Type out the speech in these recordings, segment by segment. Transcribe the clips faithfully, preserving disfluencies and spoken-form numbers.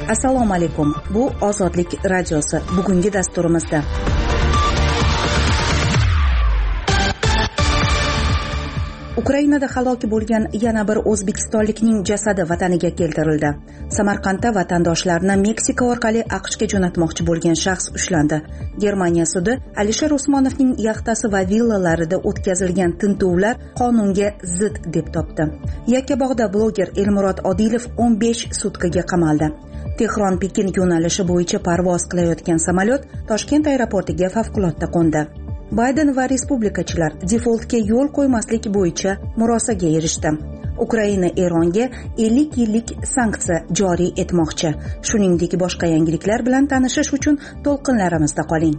Assalomu alaykum. Bu Ozodlik radiosi. Bugungi dasturimizda Ukrainada halok bo'lgan yana bir o'zbekistonlikning jasadi vataniga keltirildi. Samarqandda vatandoshlarni Meksika orqali AQShga jo'natmoqchi bo'lgan shaxs ushlandi. Germaniya sudi Alisher Usmonovning yaxtasi va villalarida o'tkazilgan tintuvlar qonunga zid deb topdi. Yakkabog'da bloger Elmurod Odilov o'n besh sutkaga qamaldi. Tehron-Pekin yo'nalishi bo'yicha parvoz qilayotgan samolyot Toshkent aeroportiga favqulodda qo'ndi. Bayden va respublikachilar defoltga yo'l qo'ymaslik bo'yicha murosaga erishdi. Ukraina Eronga ellik yillik sanksiya joriy etmoqchi. Shuningdek, boshqa yangiliklar bilan tanishish uchun to'lqinlarimizda qoling.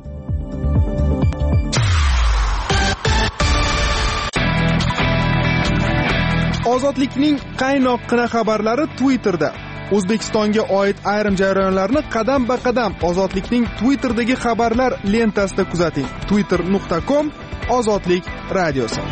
Ozodlikning qaynoqqina xabarlari Twitterda. O'zbekistonga oid ayrim jarayonlarni qadam-ba-qadam Ozodlikning Twitter'dagi xabarlar lentasida kuzating. twitter nuqta com Ozodlik radiosi.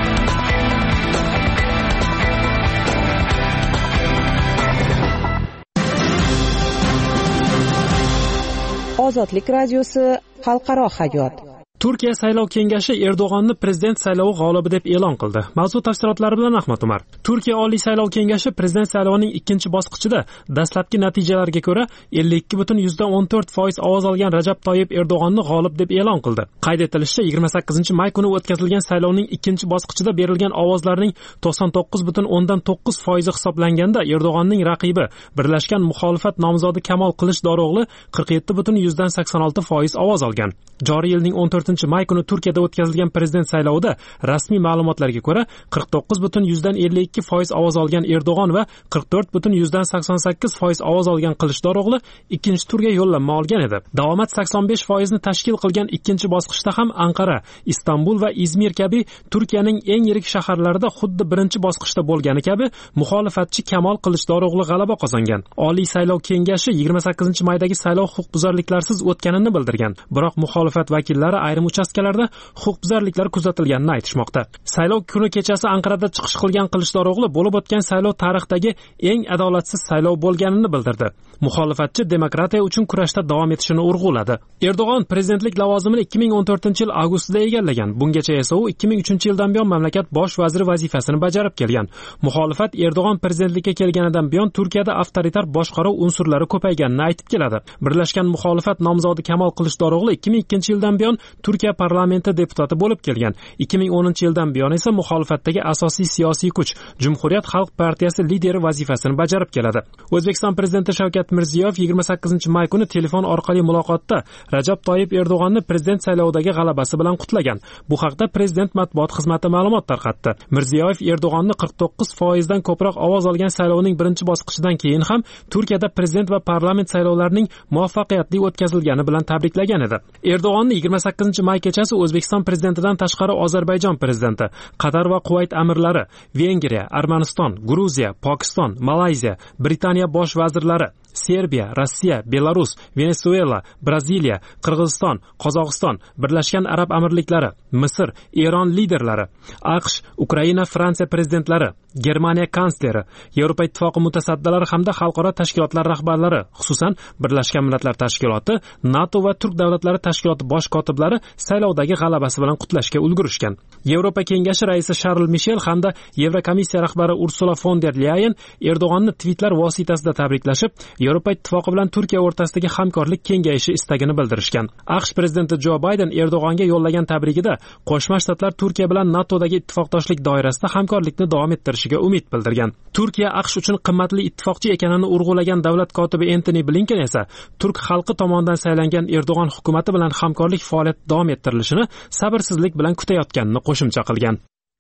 Ozodlik radiosi xalqaro hayot. Turkiya saylov kengashi Erdo'g'onni prezident saylovi g'olibi deb e'lon qildi. Mavzu tafsilotlari bilan Ahmad Umar. Turkiya Oliy saylov kengashi prezident saylovining ikkinchi bosqichida dastlabki natijalarga ko'ra ellik ikki butun o'n to'rt foiz ovoz olgan Rajab Toyyib Erdo'g'onni g'olib deb e'lon qildi. Qayd etilishicha, yigirma sakkizinchi may kuni o'tkazilgan saylovning ikkinchi bosqichida berilgan ovozlarning to'qson to'qqiz butun o'ndan to'qqiz foizi hisoblanganda Erdo'g'onning raqibi Birlashgan muxolifat nomzodi Kamol Qilichdorog'li qirq yetti butun sakson olti foiz ovoz olgan. Joriy yilning o'n to'rtinchi may kuni Turkiyada o'tkazilgan prezident saylovida rasmiy ma'lumotlarga ko'ra qirq to'qqiz butun ellik ikki foiz ovoz olgan Erdo'g'on va qirq to'rt butun sakson sakkiz foiz ovoz olgan Qilichdorog'li ikkinchi turga yo'llanma olgan edi. Davomat sakson besh foizni tashkil qilgan ikkinchi bosqichda ham Anqara, Istanbul va Izmir kabi Turkiyaning eng yirik shaharlarida xuddi birinchi bosqichda bo'lgani kabi muxolifatchi Kamol Qilichdorog'li g'alaba qozongan. Oliy saylov kengashi yigirma sakkizinchi maydagi saylov huquqbuzarliklarsiz o'tganini bildirgan. Biroq muxolifat vakillari ayrim uchastkalarda huquqbuzarliklar kuzatilganini aytishmoqda. Saylov kuni kechasi Anqarada chiqish qilgan Qilichdorog'li bo'lib o'tgan saylov tarixdagi eng adolatsiz saylov bo'lganini bildirdi. Muxolifatchi demokratiya uchun kurashda davom etishini urg'uladi. Erdo'g'on prezidentlik lavozimini ikki ming o'n to'rtinchi yil avgustida egallagan. Bungacha esa u ikki ming uchinchi yildan buyon mamlakat bosh vaziri vazifasini bajarib kelgan. Muxolifat Erdo'g'on prezidentlikka kelganidan buyon Turkiyada avtoritar boshqaruv unsurlari ko'payganini aytib keladi. Birlashgan muxolifat nomzodi Kamol Qilichdorog'li ikki ming ikkinchi yildan buyon Turkiya parlamenti deputati bo'lib kelgan. ikki ming o'ninchi yildan buyon esa muxolifatdagi asosiy siyosiy kuch Jumhuriyat xalq partiyasi lideri vazifasini bajarib keladi. O'zbekiston prezidenti Shavkat Mirziyoyev yigirma sakkizinchi may kuni telefon orqali muloqotda Rajab Toyyib Erdo'g'onni prezident saylovidagi g'alabasi bilan qutlagan. Bu haqda prezident matbuot xizmati ma'lumot tarqatdi. Mirziyoyev Erdo'g'onni qirq to'qqiz foiz dan ko'proq ovoz olgan saylovning birinchi bosqichidan keyin ham Turkiyada prezident va parlament saylovlarining muvaffaqiyatli o'tkazilgani bilan tabriklagan edi. Erdo'g'onni yigirma sakkizinchi may kechasi O'zbekiston prezidentidan tashqari Ozarbayjon prezidenti, Qatar va Kuvayt amirlari, Vengriya, Armaniston, Gruziya, Pokiston, Malayziya, Britaniya bosh vazirlari, Serbiya, Rossiya, Belarus, Venesuela, Braziliya, Qirg'iziston, Qozog'iston, Birlashgan Arab Amirliklari, Misr, Eron liderlari, AQSh, Ukraina, Fransiya prezidentlari, Germaniya kansleri, Yevropa ittifoqi mutasaddilari hamda xalqaro tashkilotlar rahbarlari, xususan Birlashgan Millatlar Tashkiloti, NATO va Turk davlatlari tashkiloti bosh kotiblari saylovdagi g'alabasi bilan qutlashga ulgurishgan. Yevropa kengashi raisi Charl Michel hamda Yevrokomissiya rahbari Ursula von der Leyen Erdo'g'onni tweetlar vositasida tabriklashib, Yevropa ittifoqi bilan Turkiya o'rtasidagi hamkorlik kengayishi istagini bildirishgan. AQSh prezidenti Jo Bayden Erdo'g'onga yo'llagan tabrigida Qo'shma Shtatlar Turkiya bilan NATOdagi ittifoqdoshlik doirasida hamkorlikni davom ettirishiga umid bildirgan. Turkiya AQSh uchun qimmatli ittifoqchi ekanini urg'ulagan davlat kotibi Antony Blinken esa turk xalqi tomonidan saylangan Erdo'g'on hukumatı bilan hamkorlik faoliyati davom ettirilishini sabrsizlik bilan kutayotganini qo'shimcha qilgan.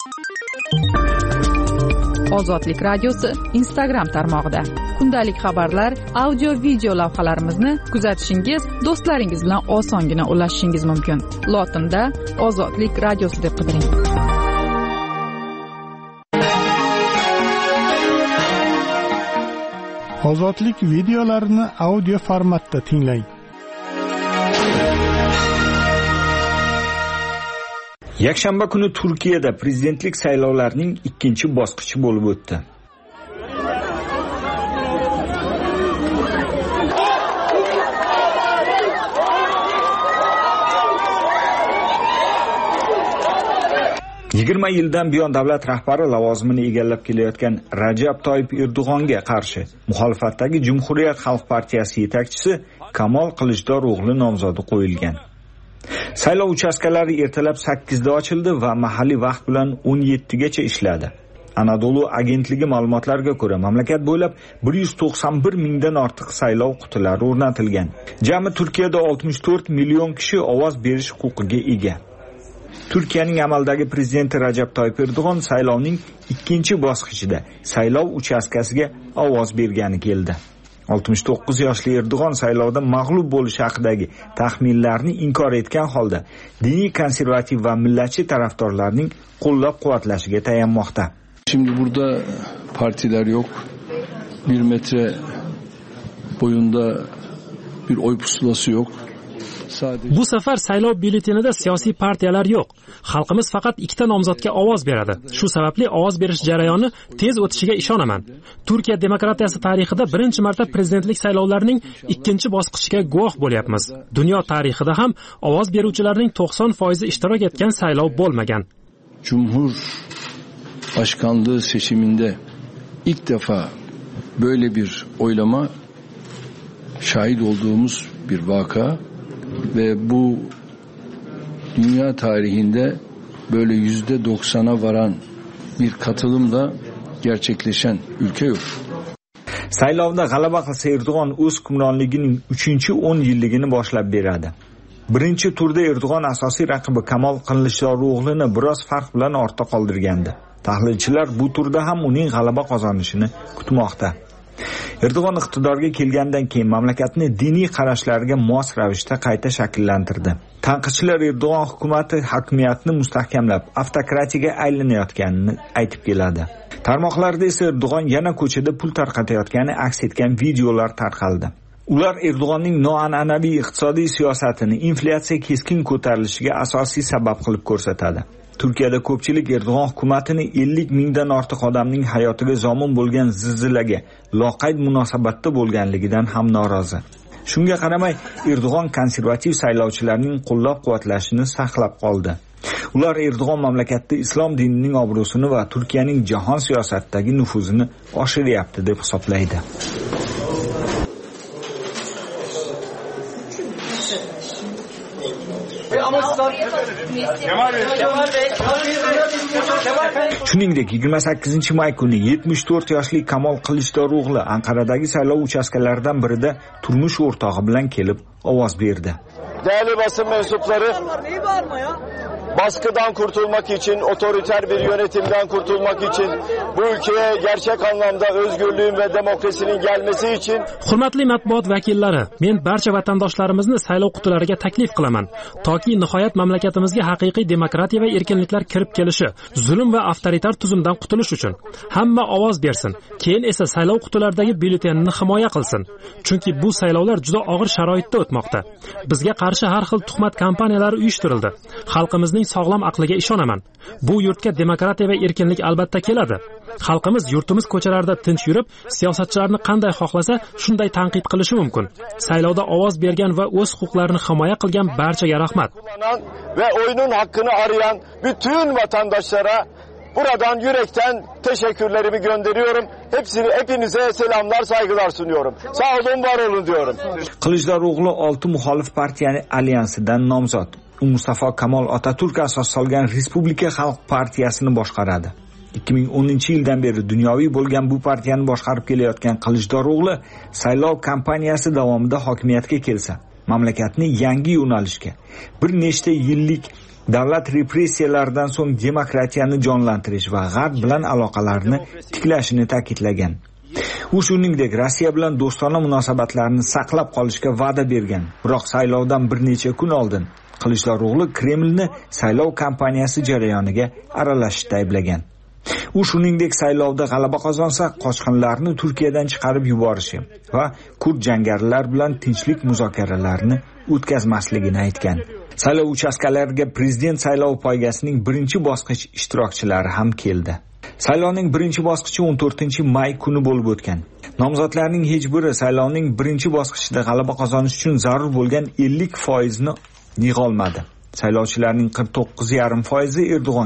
Ozodlik radiosi Instagram tarmog'ida kundalik xabarlar, audio video lavhalarimizni kuzatishingiz, do'stlaringiz bilan osongina ulashishingiz mumkin. Lotinda Ozodlik radiosi deb qidiring. Ozodlik videolarini audio formatda tinglang. Yakshanba kuni Turkiyada prezidentlik saylovlarining ikkinchi bosqichi bo'lib o'tdi. yigirma yildan buyon davlat rahbari lavozimini egallab kelayotgan Rajab Toyyib Erdo'g'onga qarshi muxolifatdagi Jumhuriyat Xalq partiyasi yetakchisi Kamol Qilichdarog'li nomzodi qo'yilgan. Saylov uchastkalari ertalab sakkizda ochildi va mahalliy vaqt bilan o'n yettigacha ishladi. Anadolu agentligi ma'lumotlariga ko'ra, mamlakat bo'ylab bir yuz to'qson bir mingdan ortiq saylov qutilari o'rnatilgan. Jami Turkiyada oltmish to'rt million kishi ovoz berish huquqiga ega. Turkiyaning amaldagi prezidenti Rajab Toyyib Erdo'g'on saylovning ikkinchi bosqichida saylov uchastkasiga ovoz bergani keldi. oltmish to'qqiz yoshli Erdo'g'on saylovda mag'lub bo'lishi haqidagi taxminlarni inkor etgan holda diniy konservativ va millatchi tarafdorlarning qo'llab-quvvatlashiga tayanmoqda. Şimdi burada partiler yok. Bir metre boyunda bir oy pusulası yok. Sadece... Bu safar saylov byulletenida siyosiy partiyalar yo'q. Xalqimiz faqat ikkita nomzodga ovoz beradi. Shu sababli ovoz berish jarayoni tez o'tishiga ishonaman. Turkiya demokratiyasi tarixida birinchi marta prezidentlik saylovlarining ikkinchi bosqichiga guvoh bo'lyapmiz. Dunyo tarixida ham ovoz beruvchilarning to'qson foizi ishtirok etgan saylov bo'lmagan. Cumhur başkanlığı seçiminde ilk defa böyle bir oylama şahit olduğumuz bir vaka ve bu dünya tarihinde böyle yüzde doksana varan bir katılımla gerçekleşen ülke yok. Saylovda g'alaba qilsa Erdo'g'on o'z hukmronligining uchinchi o'n yilligini boshlab beradi. Birinchi turda Erdo'g'on asosiy raqibi Kamol Qilichdarog'lini biroz farq bilan ortda qoldirgandi. Tahlilchilar bu turda ham uning g'alaba qozonishini kutmoqda. Erdo'g'on iqtidorga kelgandan keyin mamlakatni diniy qarashlariga mos ravishda qayta shakllantirdi. Tanqidchilar Erdo'g'on hukumati hokimiyatni mustahkamlab, avtokratiyaga aylanayotganini aytib keladi. Tarmoqlarda esa Erdo'g'on yana ko'chada pul tarqatayotgani aks etgan videolar tarqaldi. Ular Erdo'g'onning noan'anaviy iqtisodiy siyosatini inflyatsiya keskin ko'tarilishiga asosiy sabab qilib ko'rsatadi. Turkiyada ko'pchilik Erdo'g'on hukumatini ellik mingdan ortiq odamning hayotiga zomin bo'lgan zilzilaga loqayd munosabatda bo'lganligidan ham norozi. Shunga qaramay, Erdo'g'on konservativ saylovchilarning qo'llab-quvvatlashini saqlab qoldi. Ular Erdo'g'on mamlakatda islom dinining obro'sini va Turkiyaning jahon siyosatidagi nufuzini oshiryapti deb hisoblaydi. Shuningdek, yigirma sakkizinchi may kuni yetmish to'rt yoshli Kamol Qilichdarog'li Anqaradagi saylov uchastkalaridan birida turmush o'rtog'i bilan kelib ovoz berdi. Değerli basın mensupları, baskıdan kurtulmak için, otoriter bir yönetimden kurtulmak için, bu ülkeye gerçek anlamda özgürlüğün ve demokrasinin gelmesi için... Hurmatli matbuot vakillari, men barcha vatandoshlarimizni saylov qutilariga taklif qilaman. Toki nihoyat mamlakatimizga haqiqiy demokratiya va erkinliklar kirib kelishi, zulm va avtoritar tuzumdan qutulish uchun hamma ovoz bersin. Keyin esa saylov qutilaridagi byulletenini himoya qilsin. Chunki bu saylovlar juda og'ir sharoitda o'tmoqda. Bizga qarshi har xil tuhmat kampaniyalari uyushtirildi. Xalqimizning sog'lom aqliga ishonaman. Bu yurtga demokratiya va erkinlik albatta keladi. Xalqimiz yurtimiz ko'chalarida tinch yurib, siyosatchilarni qanday xohlasa shunday tanqid qilishi mumkin. Saylovda ovoz bergan va o'z huquqlarini himoya qilgan barchaga rahmat. Ve oyunun hakkını arayan bütün vatandaşlara buradan yürekten teşekkürlerimi gönderiyorum. Hepsini hepinize selamlar, saygılar sunuyorum. Sağ olun, var olun diyorum. Qilichdarog'li olti muxolif partiyaning alyansidan nomzod. U Mustafa Kamol Atatürk asos solgan Respublika Xalq partiyasini boshqaradi. ikki ming o'ninchi yildan beri dunyoviy bo'lgan bu partiyani boshqarib kelayotgan Qilichdarog'li saylov kampaniyasi davomida hokimiyatga kelsa, mamlakatni yangi yo'nalishga, bir nechta yillik davlat repressiyalaridan so'ng demokratiyani jonlantirish va G'arb bilan aloqalarni tiklashini ta'kidlagan. U shuningdek Rossiya bilan do'stona munosabatlarni saqlab qolishga va'da bergan. Biroq saylovdan bir necha kun oldin Qilichdarog'li Kremlni saylov kampaniyasi jarayoniga aralashishda ayblagan. U shuningdek saylovda g'alaba qozonsa, qochqinlarni Turkiyadan chiqarib yuborishi va kurd jangarilar bilan tinchlik muzokaralarini o'tkazmasligini aytgan. Saylov uchastkalariga prezident saylovi poygasining birinchi bosqich ishtirokchilari ham keldi. Saylovning birinchi bosqichi o'n to'rtinchi may kuni bo'lib o'tgan. Nomzodlarning hech biri saylovning birinchi bosqichida g'alaba qozonish uchun zarur bo'lgan ellik foizni yig'olmadi. Saylovchilarning qirq to'qqiz yarim foizi Erdo'g'onga,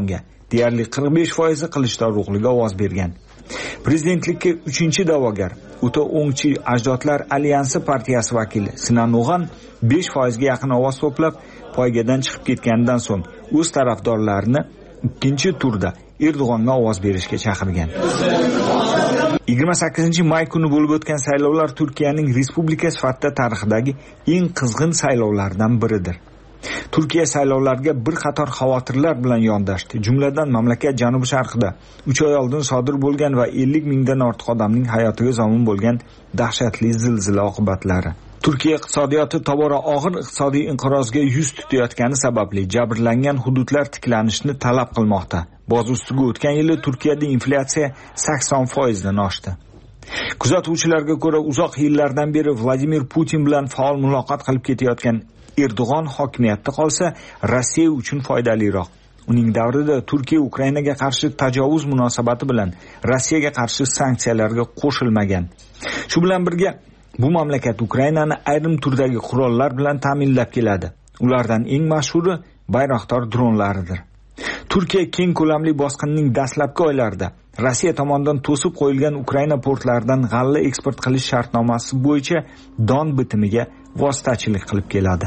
deyarli qirq besh foizi Qilichdaro'g'liga ovoz bergan. Prezidentlikka uchinchi da'vogar o'ta o'ngchi ajdodlar alyansi partiyasi vakili Sinan O'g'an besh foizga yaqin ovoz to'plab poygadan chiqib ketganidan so'ng o'z tarafdorlarini ikkinchi turda Erdo'g'onga ovoz berishga chaqirgan. yigirma sakkizinchi may kuni bo'lib o'tgan saylovlar Turkiyaning respublika sifatida tarixidagi eng qizg'in saylovlardan biridir. Turkiya saylovlarga bir qator xavotirlar bilan yondashdi. Jumladan mamlakat janubi sharqida uch oy oldin sodir bo'lgan va ellik mingdan ortiq odamning hayotiga zomin bo'lgan dahshatli zilzila oqibatlari. Turkiya iqtisodiyoti tobora og'ir iqtisodiy inqirozga yuz tutayotgani sababli jabrlangan hududlar tiklanishni talab qilmoqda. Boz ustiga o'tgan yili Turkiyada inflyatsiya sakson foizdan oshdi. Kuzatuvchilarga ko'ra, uzoq yillardan beri Vladimir Putin bilan faol muloqot qilib ketayotgan Erdo'g'on hokimiyatda qolsa, Rossiya uchun foydaliroq. Uning davrida Turkiya Ukrainaga qarshi tajovuz munosabati bilan Rossiyaga qarshi sanksiyalarga qo'shilmagan. Shu bilan birga bu mamlakat Ukrainani ayrim turdagi qurollar bilan ta'minlab keladi. Ulardan eng mashhuri Bayraktar dronlaridir. Turkiya keng ko'lamli bosqinning dastlabki oylarida Rossiya tomonidan to'sib qo'yilgan Ukraina portlaridan g'alla eksport qilish shartnomasi bo'yicha don bitimiga vositachilik qilib keladi.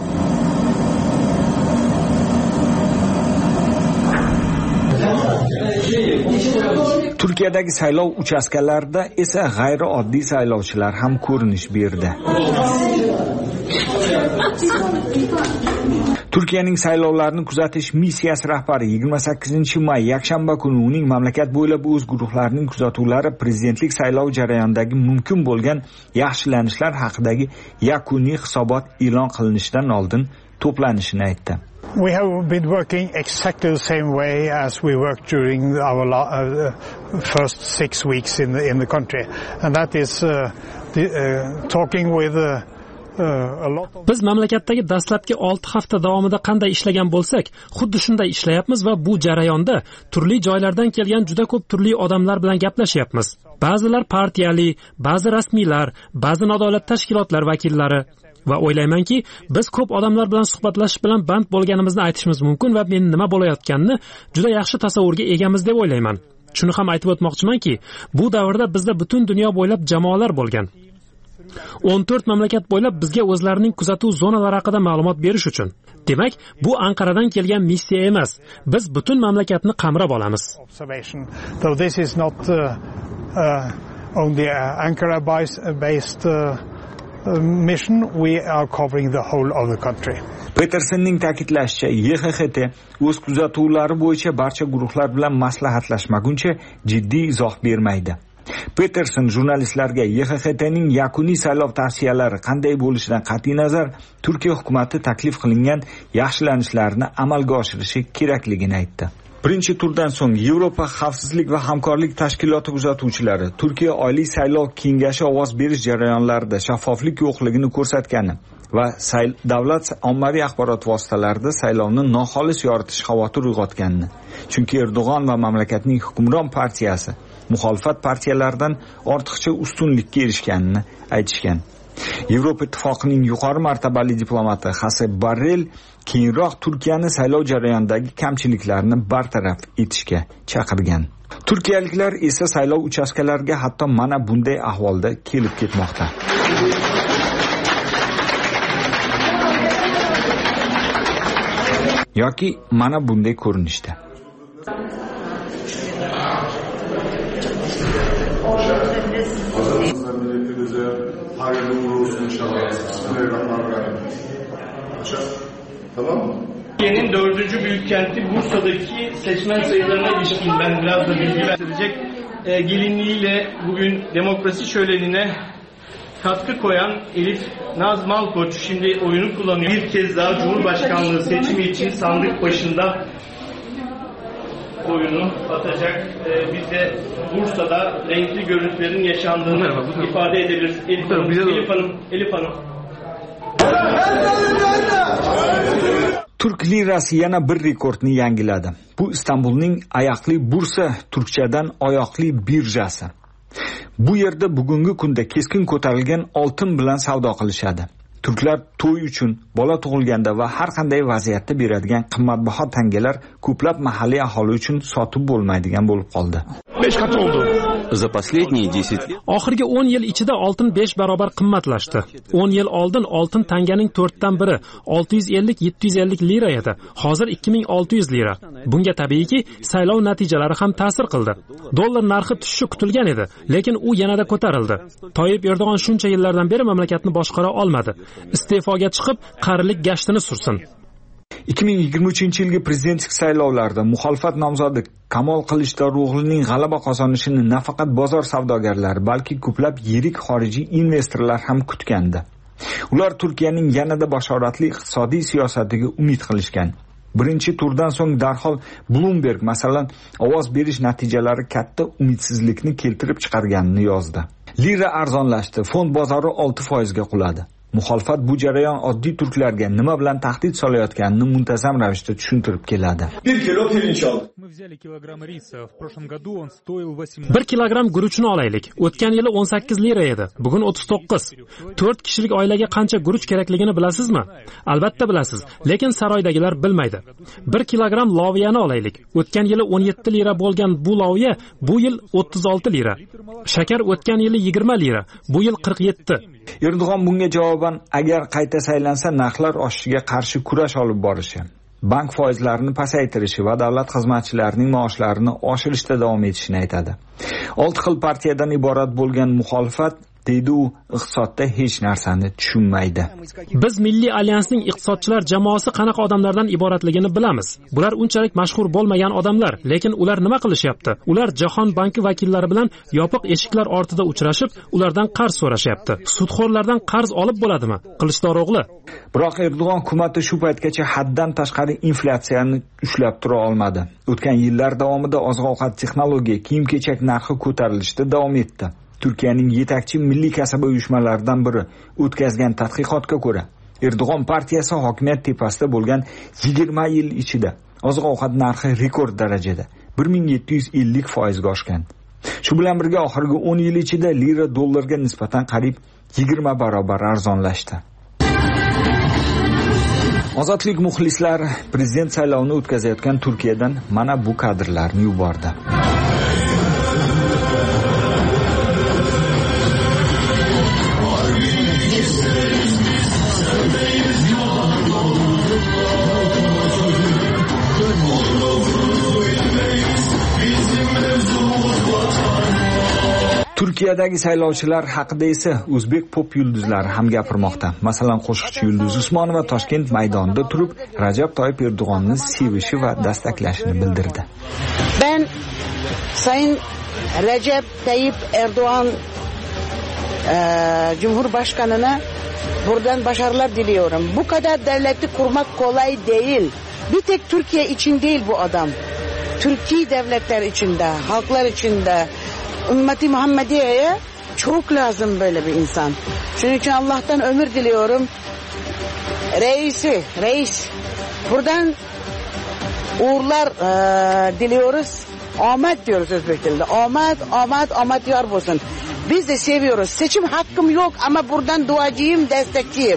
Turkiyadagi saylov uchastkalarida esa g'ayrioddiy saylovchilar ham ko'rinish berdi. Turkiyaning saylovlarni kuzatish missiyasi rahbari yigirma sakkizinchi may yakshanba kuni uning mamlakat bo'ylab o'z guruhlarining kuzatuvlari prezidentlik saylov jarayonidagi mumkin bo'lgan yaxshilanishlar haqidagi yakuniy hisobot e'lon qilinishidan oldin to'planishini aytdi. We have been working exactly the same way as we worked during our uh, first six weeks in the, in the country, and that is uh, the, uh, talking with uh, Biz mamlakatdagi dastlabki olti hafta davomida qanday ishlagan bo'lsak, xuddi shunday ishlayapmiz va bu jarayonda turli joylardan kelgan juda ko'p turli odamlar bilan gaplashyapmiz. Ba'zilar partiyali, ba'zi rasmiylar, ba'zi adolat tashkilotlar vakillari va o'ylaymanki, biz ko'p odamlar bilan suhbatlashish bilan band bo'lganimizni aytishimiz mumkin va men nima bo'layotganini juda yaxshi tasavvurga egamiz deb o'ylayman. Shuni ham aytib o'tmoqchimanki, bu davrda bizda butun dunyo bo'ylab jamoalar bo'lgan. o'n to'rt mamlakat bo'ylab bizga o'zlarining kuzatuv zonalari haqida ma'lumot berish uchun. Demak, bu Anqaradan kelgan missiya emas. Biz butun mamlakatni qamrab olamiz. Though this is not uh, uh, only Ankara based uh, mission, we are covering the whole of the country. Petersonning ta'kidlashicha, Y X X T o'z kuzatuvlari bo'yicha barcha guruhlar bilan maslahatlashmaguncha jiddiy izoh bermaydi. Peterson jurnalistlarga Y X X T'ning yakuniy saylov tavsiyalari qanday bo'lishidan qat'iy nazar Turkiya hukumatı taklif qilingan yaxshilanishlarni amalga oshirishi kerakligini aytdi. Birinchi turdan so'ng Yevropa xavfsizlik va hamkorlik tashkiloti kuzatuvchilari Turkiya Oliy saylov kengashi ovoz berish jarayonlarida shaffoflik yo'qligini ko'rsatgani va sayl davlat ommaviy axborot vositalarida saylovni noxolis yoritish xavotir uyg'otganini, chunki Erdo'g'on va mamlakatning hukmron partiyasi muxolifat partiyalaridan ortiqcha ustunlikka erishganini aytishgan. Yevropa ittifoqining yuqori martabali diplomati Josep Borrell keyinroq Turkiyani saylov jarayonidagi kamchiliklarni bartaraf etishga chaqirgan. Turkiyaliklar esa saylov uchastkalariga hatto mana bunday ahvolda kelib ketmoqda. yoki mana bunday ko'rinishda. Tamam mı? Türkiye'nin dördüncü büyük kenti Bursa'daki seçmen sayılarına ilişkin ben biraz da bilgi verecek. E, gelinliğiyle bugün demokrasi şölenine katkı koyan Elif Naz Malkoç şimdi oyunu kullanıyor. Bir kez daha Cumhurbaşkanlığı seçimi için sandık başında oyunu atacak. Ee, biz de Bursa'da renkli görüntülerin yaşandığını merhaba, merhaba. ifade edebiliriz. Elif Hanım, Elif Hanım, Elif Hanım. Turk lirasi yana bir rekordni yangiladi. Bu Istanbulning ayaqli bursa, turkchadan oyoqli birjasi. Bu yerda bugungi kunda keskin ko'tarilgan oltin bilan savdo qilishadi. Turklar to'y uchun, bola tug'ilganda va har qanday vaziyatda beradigan qimmatbaho tangalar ko'plab mahalliy aholi uchun sotib bo'lmaydigan bo'lib qoldi. besh qat oldu. За последние десять лет Oxirgi o'n yil ichida oltin besh barobar qimmatlashdi. o'n yil oldin oltin tanganing to'rtdan biri olti yuz ellik yetti yuz ellik lira edi. Hozir ikki ming olti yuz lira. Bunga tabiiyki, saylov natijalari ham ta'sir qildi. Dollar narxi tushishi kutilgan edi, lekin u yanada ko'tarildi. Toyib Erdo'g'on shuncha yillardan beri mamlakatni boshqara olmadi. Iste'foga chiqib, qarilik gashtini sursin. ikki ming yigirma uchinchi yilgi prezidentlik saylovlarida muxolifat nomzodi Kamol Kılıçdaroğlu'ning g'alaba qozonishini nafaqat bozor savdogarlari, balki ko'plab yirik xorijiy investorlar ham kutgandi. Ular Turkiyaning yanada bashoratli iqtisodiy siyosatiga umid qilishgan. Birinchi turdan so'ng darhol Bloomberg masalan ovoz berish natijalari katta umidsizlikni keltirib chiqarganini yozdi. Lira arzonlashdi, fond bozori olti foiz ga quladi. Muxolifat bu jarayon oddiy turklarga nima bilan tahdid solayotganini muntazam ravishda tushuntirib keladi. bir kilogramm guruchni olaylik. O'tgan yili o'n sakkiz lira edi, bugun o'ttiz to'qqiz. to'rt kishilik oilaga qancha guruch kerakligini bilasizmi? Albatta bilasiz, lekin saroydagilar bilmaydi. bir kilogramm loviyani olaylik. O'tgan yili o'n yetti lira bo'lgan bu loviya bu yil o'ttiz olti lira. Shakar o'tgan yili yigirma lira, bu yil qirq yetti. Erdo'g'on bunga javoban agar qayta saylansa narxlar oshishiga qarshi kurash olib borishi, bank foizlarini pasaytirishi va davlat xizmatchilarining maoshlarini oshirishda davom etishini aytadi. Olti xil partiyadan iborat bo'lgan muxolifat deydi u iqtisodda hech narsani tushunmaydi. Biz Milliy alyansning iqtisodchilar jamoasi qanaqa odamlardan iboratligini bilamiz. Bular unchalik mashhur bo'lmagan odamlar, lekin ular nima qilishyapti? Ular Jahon banki vakillari bilan yopiq eshiklar ortida uchrashib, ulardan qarz so'rashyapti. Sudxo'rlardan qarz olib bo'ladimi? Kılıçdaroğlu. Biroq Erdo'g'on hukumati shu paytgacha haddan tashqari inflyatsiyani ushlab tura olmadi. O'tgan yillar davomida oziq-ovqat, texnologiya, kiyim-kechak narxi ko'tarilishda davom etdi. Turkiyaning yetakchi milliy kasaba uyushmalaridan biri o'tkazgan tadqiqotga ko'ra, Erdo'g'on partiyasi hokimiyat tepasida bo'lgan yigirma yil ichida oziq-ovqat narxi rekord darajada bir ming yetti yuz ellik foiz ga oshgan. Shu bilan birga oxirgi o'n yil ichida lira dollarga nisbatan qariyb yigirma barobar arzonlashdi. Ozodlik muxlislar prezident saylovini o'tkazayotgan Turkiyadan mana bu kadrlarni yubordi. Turkiyadagi saylovchilar haqida esa o'zbek pop yulduzlari ham gapirmoqda. Masalan, qo'shiqchi Yulduz Usmonova Toshkent maydonida turib Rajab Toyyip Erdo'g'onni sevishi va dastaklashini bildirdi. Ben Sayın Recep Tayyip Erdoğan e, Cumhurbaşkanı'na buradan başarılar diliyorum. Bu kadar devleti kurmak kolay değil. Bir tek Türkiye için değil bu adam. Türkiye devletler içinde, halklar içinde, ümmeti Muhammediye'ye çok lazım böyle bir insan. Şunun için Allah'tan ömür diliyorum. Reisi, reis. Buradan uğurlar e, diliyoruz. Ahmet diyoruz Özbek dilinde. Ahmet, Ahmet, Ahmet yar olsun. Biz de seviyoruz. Seçim hakkım yok ama buradan duacıyım, destekçiyim.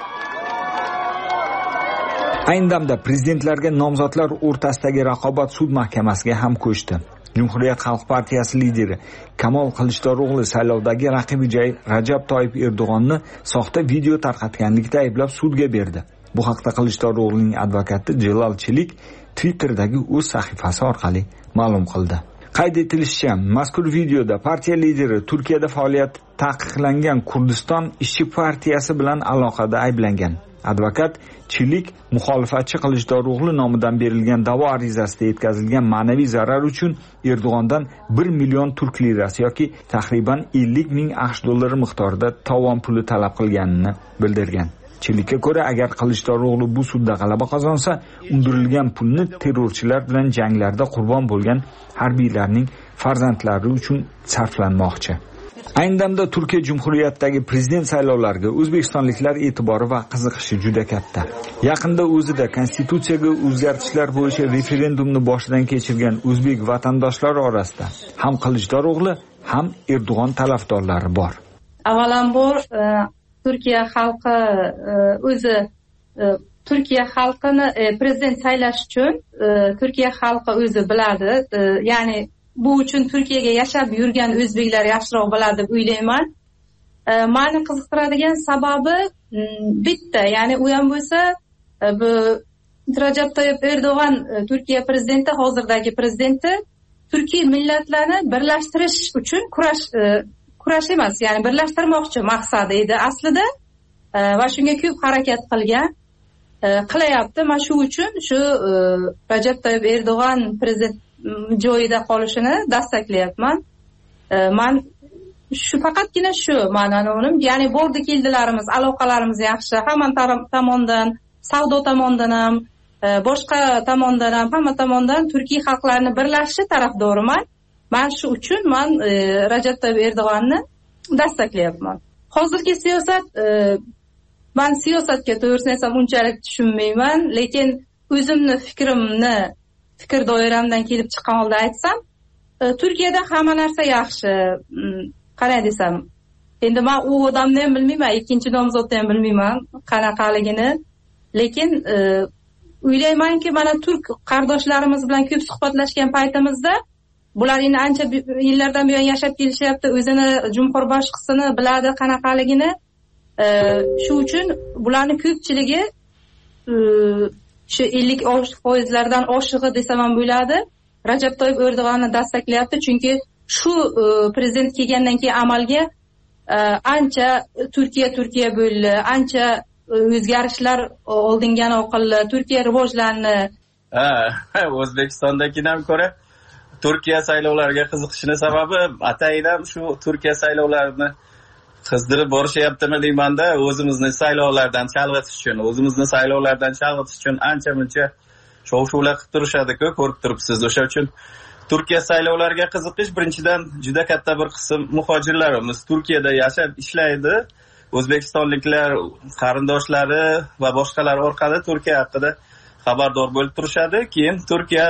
Ayni damda prezidentlarga nomzodlar o'rtasidagi raqobat sud mahkamasiga ham ko'chdi. Cumhuriyet Halk Partiyasi lideri Kamol Kılıçdaroğlu saylovdagi raqibi Rajab Toyyip Erdo'g'onni soxta video tarqatganlikda ayblab sudga berdi. Bu haqda Kılıçdaroğlu'ning advokati Celal Çelik Twitter'dagi o'z sahifasi orqali ma'lum qildi. Qayd etilishicha, mazkur videoda partiya lideri Turkiyada faoliyat taqiqlangan Kurdiston ishchi partiyasi bilan aloqada ayblangan. Advokat Çelik muxolifatchi Kılıçdaroğlu nomidan berilgan da'vo arizasida yetkazilgan ma'naviy zarar uchun Erdo'g'ondan bir million turk lirasi yoki taxriban ellik ming aqsh dollari miqdorida tovon puli talab qilganini bildirgan. Çelikka ko'ra, agar Kılıçdaroğlu bu sudda g'alaba qozonsa, undirilgan pulni terrorchilar bilan janglarda qurbon bo'lgan harbiylarning farzandlari uchun sarflanmoqchi. Ayni damda Turkiya Cumhuriyatidagi prezident saylovlariga o'zbekistonliklar e'tibori va qiziqishi juda katta. Yaqinda o'zida konstitutsiyaga o'zgartishlar bo'yicha referendumni boshidan kechirgan o'zbek vatandoshlar orasida ham Kılıçdaroğlu ham Erdo'g'on tarafdorlari bor. Avvalambor Turkiya xalqi o'zi Turkiya xalqini prezident saylash uchun Turkiya xalqi o'zi biladi. Ya'ni bu uchun Turkiyaga yashab yurgan o'zbeklar yaxshiroq biladi deb o'ylayman. Meni qiziqtiradigan sababi bitta, ya'ni u ham bo'lsa bu Rajab Tayyip Erdo'g'an Turkiya prezidenti, hozirdagi prezidenti Turkiy millatlarni birlashtirish uchun kurash kurash emas, ya'ni birlashtirmoqchi maqsadi edi aslida va shunga ko'p harakat qilgan, qilyapti. Mana shu uchun shu Rajab Tayyip Erdo'g'an prezident joyida qolishini dastaklayapman. Men shu faqatgina shu ma'nonim, ya'ni bordi keldilarimiz, aloqalarimiz yaxshi, hamma tomondan, savdo tomonidan ham, boshqa tomondan ham, hamma tomondan Turkiy xalqlarini birlashishi tarafdoriman. Men shu uchun men Rajab Tayyip Erdo'g'anni dastaklayapman. Hozirgi siyosat, men siyosatga to'g'risini aytsam unchalik tushunmayman, lekin o'zimni fikrimni, fikr doiramdan kelib chiqqan holda aytsam, Turkiyada hamma narsa yaxshi. Qanday desam, endi men u odamni ham bilmayman, ikkinchi nomzodni ham bilmayman qanaqaligini, lekin o'ylaymanki, mana turk qardoshlarimiz bilan ko'p suhbatlashgan paytimizda bular endi ancha yillardan buyon yashab kelishyapti, o'zini jumhurboshqisini biladi qanaqaligini. Shu uchun bularning ko'pchiligi shu ellik foizlardan oshig'i desam ham bo'ladi, Rajab Tayyip Erdo'g'anni dastaklayapti, chunki shu prezident kelgandan keyin amalga ancha Turkiya Turkiya bo'ldi, ancha o'zgarishlar oldingan oqilli, Turkiya rivojlandi. Ha, O'zbekistondagidan ko'ra Turkiya saylovlariga qiziqishini sababi atayin ham shu Turkiya saylovlarini qizdirib borishyaptimi deymanda, o'zimizni saylovlardan chalg'itish uchun, o'zimizni saylovlardan chalg'itish uchun ancha-muncha shov-shuvlar qilib turishadi-ku, ko'rib turibsiz. O'sha uchun Turkiya saylovlariga qiziqish birinchidan juda katta bir qism muhojirlarimiz Turkiyada yashab ishlaydi. O'zbekistonliklar qarindoshlari va boshqalar orqali Turkiya haqida xabardor bo'lib turishadi. Keyin Turkiya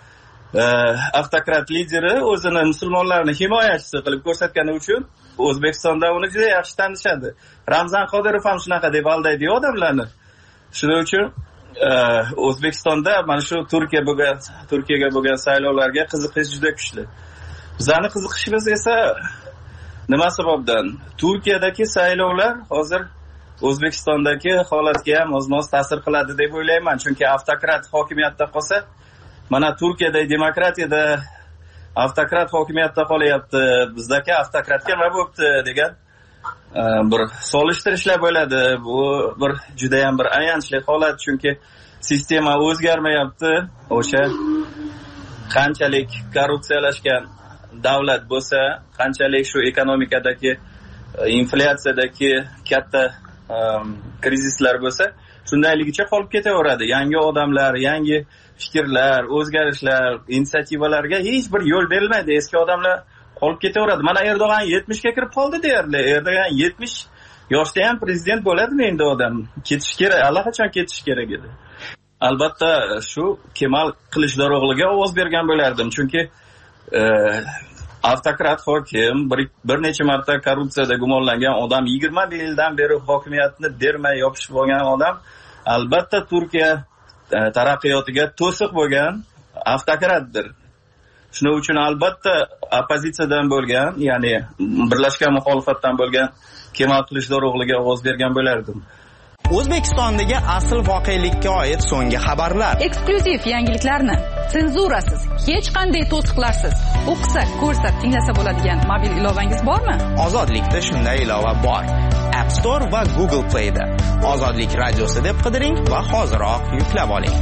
avtokrat lideri o'zini musulmonlarni himoyachisi qilib ko'rsatgani uchun O'zbekistonda uni juda yaxshi tanishadi. Ramzan Qodirov ham shunaqa deb aldaydi odamlarni. Shuning uchun O'zbekistonda mana shu Turkiya bo'lgan Turkiyaga bo'lgan saylovlarga qiziqish juda kuchli. Bizning qiziqishimiz esa nima sababdan? Turkiyadagi saylovlar hozir O'zbekistondagi holatga ham o'z-o'z ta'sir qiladi deb o'ylayman, chunki avtokrat hokimiyatda qolsa, mana Turkiyada demokratiyada avtokrat hokimiyatda qolyapti, bizdagi avtokratga nima bo'pti degan bir solishtirishlar bo'ladi. Bu bir juda ham bir ayanchli holat, chunki sistema o'zgarmayapti. O'sha qanchalik korrupsiyalashgan davlat bo'lsa, qanchalik shu ekonomikadagi inflyatsiyadagi katta krizislar bo'lsa, shundayligicha qolib ketaveradi. Yangi odamlar, yangi fikrlar, o'zgarishlar, inisiativalarga hech bir yo'l berilmaydi. Eski odamlar qolib ketaveradi. Mana Erdo'g'an yetmishga kirib qoldi deyarli. Erdo'g'an yetmish yoshda ham prezident bo'ladimi endi odam? Ketish kerak, allaqachon ketish kerak edi. Albatta shu Kemal Kılıçdaroğlu'ga ovoz bergan bo'lardim, chunki e, avtokrat hokim, bir, bir necha marta korrupsiyada gumonlangan odam, yigirma yildan beri hokimiyatni bermay yopishib bo'lgan odam, albatta Turkiya e, taraqqiyotiga to'siq bo'lgan avtokratdir. Shuning uchun albatta oppozitsiyadan bo'lgan, ya'ni birlashgan muxolifatdan bo'lgan Kemal Kılıçdaroğlu'ga ovoz bergan bo'lardim. O'zbekistondagi asl voqelikka oid so'nggi xabarlar, eksklyuziv yangiliklarni senzurasiz, hech qanday to'siqlarsiz o'qisa, ko'rsa, tinglasa bo'ladigan mobil ilovangiz bormi? Ozodlikda shunday ilova bor. App Store va Google Play da Ozodlik radiosi deb qidiring va hoziroq yuklab oling.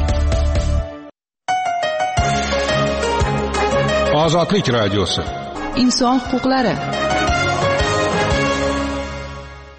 Ozodlik radiosi. Inson huquqlari.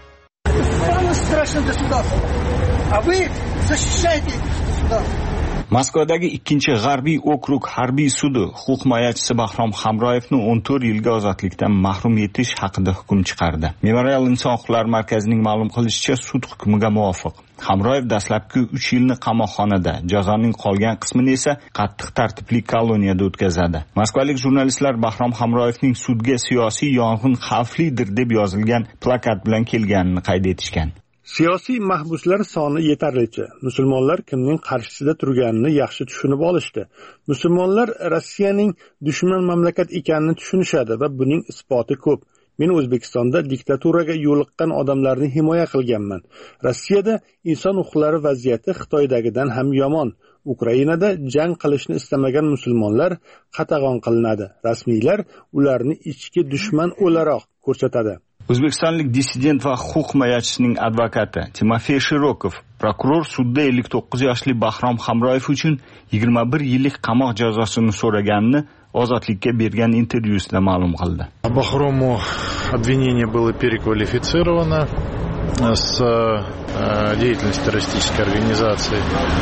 Страшное государство, а вы защищаете государство. Moskvadagi ikkinchi G'arbiy okrug harbiy sudi huquq himoyachisi Bahrom Hamroyevni o'n to'rt yilga ozodlikdan mahrum etish haqida hukm chiqardi. Memorial inson huquqlari markazining ma'lum qilishicha, sud hukmiga muvofiq Hamroyev dastlabki uch yilni qamoqxonada, jazoning qolgan qismini esa qattiq tartibli koloniyada o'tkazadi. Moskvalik jurnalistlar Bahrom Hamroyevning sudga siyosiy yong'in xavflidir deb yozilgan plakat bilan kelganini qayd etishgan. Siyosiy mahbuslar soni yetarlicha. Musulmonlar kimning qarshisida turganini yaxshi tushunib olishdi. Musulmonlar Rossiyaning dushman mamlakat ekanini tushunishadi va buning isboti ko'p. Men O'zbekistonda diktaturaga yo'liqqan odamlarni himoya qilganman. Rossiyada inson huquqlari vaziyati Xitoydagidan ham yomon. Ukrainada jang qilishni istamagan musulmonlar qatag'on qilinadi. Rasmiylar ularni ichki dushman o'laroq ko'rsatadi. O'zbekistonlik dissident va huquq himoyachisining advokati Timofey Shirokov prokuror sudda ellik to'qqiz yoshli Bahrom Hamroyev uchun yigirma bir yillik qamoq jazosini so'raganini ozodlikka bergan intervyusida ma'lum qildi. Bahromu обвинение было переквалифицировано с деятельности террористической организации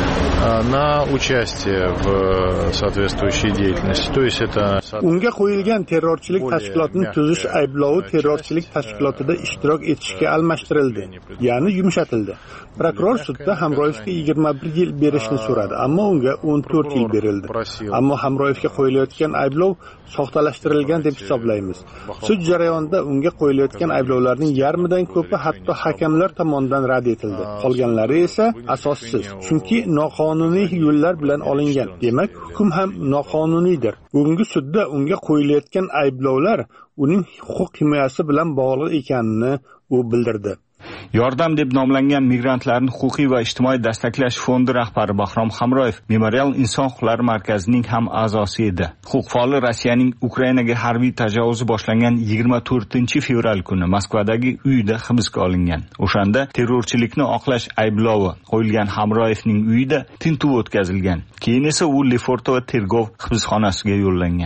на участие в соответствующей деятельности. То есть это unga qo'yilgan terrorchilik tashkilotini tuzish ayblovi terrorchilik tashkilotida ishtirok etishga almashtirildi, ya'ni yumshatildi. Prokuror sudda Hamroyevga yigirma bir yil berishni so'radi, ammo unga o'n to'rt yil berildi. Ammo Hamroyevga qo'yilayotgan ayblov soxtalashtirilgan deb hisoblaymiz. Sud jarayonida unga qo'yilayotgan ayblovlarning yarmidan ko'pi hatto hakamlar tomonidan rad etildi. Qolganlari esa asossiz, chunki noqonuniy yo'llar bilan olingan. Demak, hukm ham noqonuniydir. Bugungi sudda unga qo'yilayotgan ayblovlar uning huquq himoyasi bilan bog'liq ekanini u bildirdi. Yordam deb nomlangan migrantlarni huquqiy va ijtimoiy dastaklash fondi rahbari Bahrom Hamroyev Memorial inson huquqlari markazining ham a'zosi edi. Huquq faoli Rossiyaning Ukrainaga harbiy tajovuzi boshlangan yigirma to'rtinchi fevral kuni Moskvadagi uyida hibsga olingan. O'shanda terrorchilikni oqlash ayblovi qo'yilgan Hamroyevning uyida tintuv o'tkazilgan. Keyin esa u Lefortovo tergov hibsxonasiga yo'llangan.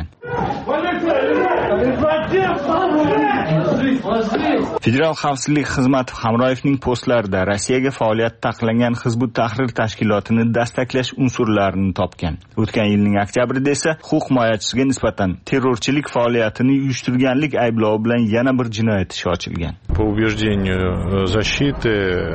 Federal xavfsizlik xizmati Hamroyevning postlarida Rossiyaga faoliyat taqiqlangan Hizbut Tahrir tashkilotini dastaklash unsurlarini topgan. O'tgan yilning oktyabrida esa huquq himoyachisiga nisbatan terrorchilik faoliyatini uyushtirganlik ayblovi bilan yana bir jinoyat ishi ochilgan. По убеждению защиты,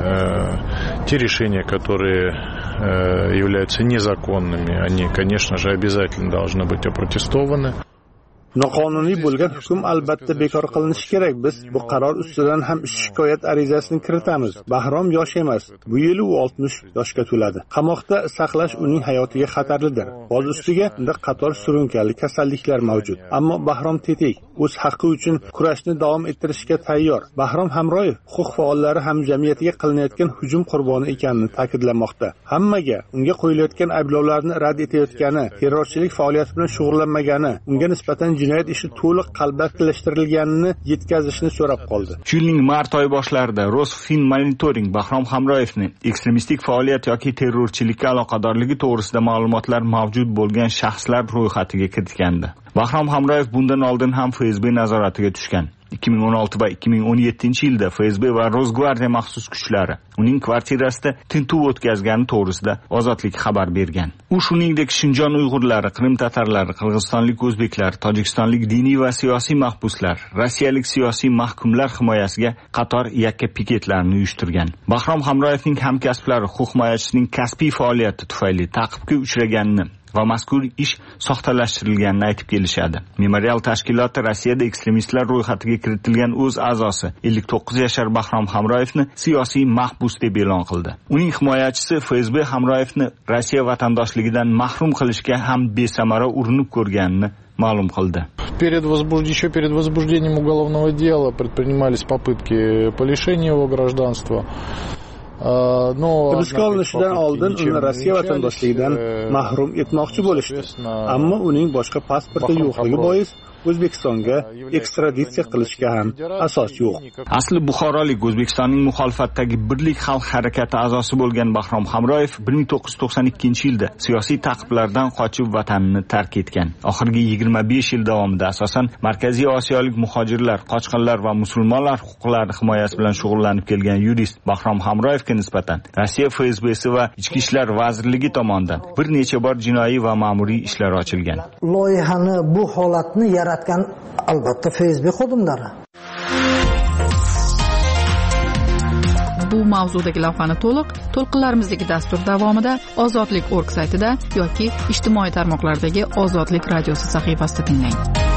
те решения, которые являются незаконными, они, конечно же, обязательно должны быть опротестованы. Noqonuniy bo'lgan hukm albatta bekor qilinishi kerak. Biz bu qaror ustidan ham shikoyat arizasini kiritamiz. Bahrom yosh emas. Bu yil u oltmish yoshga to'ladi. Qamoqda saqlash uning hayotiga xatarlidir. Boz ustiga unda qator surunkali kasalliklar mavjud. Ammo Bahrom tetik, o'z haqqi uchun kurashni davom ettirishga tayyor. Bahrom Hamroyev huquq faollari hamjamiyatiga qilinayotgan hujum qurboni ekanini ta'kidlamoqda. Hammaga unga qo'yilayotgan ayblovlarni rad etayotgani, terrorchilik faoliyati bilan shug'ullanmagani, unga nisbatan jinoyat ishi to'liq qalbakilashtirilganini yetkazishni so'rab qoldi. Yilning mart oyi boshlarida Rosfin Monitoring Bahrom Hamroyevni ekstremistik faoliyat yoki terrorchilikka aloqadorligi to'g'risida ma'lumotlar mavjud bo'lgan shaxslar ro'yxatiga kiritgandi. Bahrom Hamroyev bundan oldin ham F S B nazoratiga tushgan. ikki ming o'n olti va ikki ming o'n yettinchi yilda F S B va Rosgvardiya maxsus kuchlari uning kvartirasida tintuv o'tkazgani to'g'risida Ozodlik xabar bergan. U shuningdek Shinjon Uyg'urlari, Qrim tatarlari, qirg'izistonlik o'zbeklar, tojikistonlik diniy va siyosiy mahbuslar, rossiyalik siyosiy mahkumlar himoyasiga qator yakka piketlarni uyushtirgan. Bahrom Hamroyevning hamkasblari huquq himoyachisining kasbiy faoliyati tufayli ta'qibga uchraganini va mazkur ish soxtalashtirilganini aytib kelishadi. Memorial tashkiloti Rossiyada ekstremistlar ro'yxatiga kiritilgan o'z a'zosi ellik to'qqiz yashar Bahrom Hamroyevni siyosiy mahbus deb e'lon qildi. Uning himoyachisi F S B Hamroyevni Rossiya vatandoshligidan mahrum qilishga ham besamara urinib ko'rganini ma'lum qildi. Перед возбуждением, еще перед возбуждением уголовного дела предпринимались попытки по лишению его гражданства. Hibsga olinishidan oldin uni Rossiya vatandoshligidan mahrum etmoqchi bo'lishdi. Ammo uning boshqa pasporti yo'qligi bois O'zbekistonga ekstraditsiya qilishga ham asos yo'q. Asli buxorolik O'zbekistonning muxolifatdagi Birlik xalq harakati a'zosi bo'lgan Bahrom Hamroyev bir ming to'qqiz yuz to'qson ikkinchi yilda siyosiy ta'qiblardan qochib vatanini tark etgan. Oxirgi yigirma besh yil davomida asosan Markaziy Osiyolik muhojirlar, qochqinlar va musulmonlar huquqlari himoyasi bilan shug'ullanib kelgan yurist Bahrom Hamroyevga nisbatan Rossiya F S B'si va Ichki ishlar vazirligi tomonidan bir necha bor jinoiy va ma'muriy ishlar ochilgan. Loyihani bu holatni yaratgan albatta F S B xodimlari. Bu mavzudagi lavhani to'liq to'lqinlarimizdagi dastur davomida ozodlik nokta org saytida yoki ijtimoiy tarmoqlardagi Ozodlik radiosi sahifasida tinglang.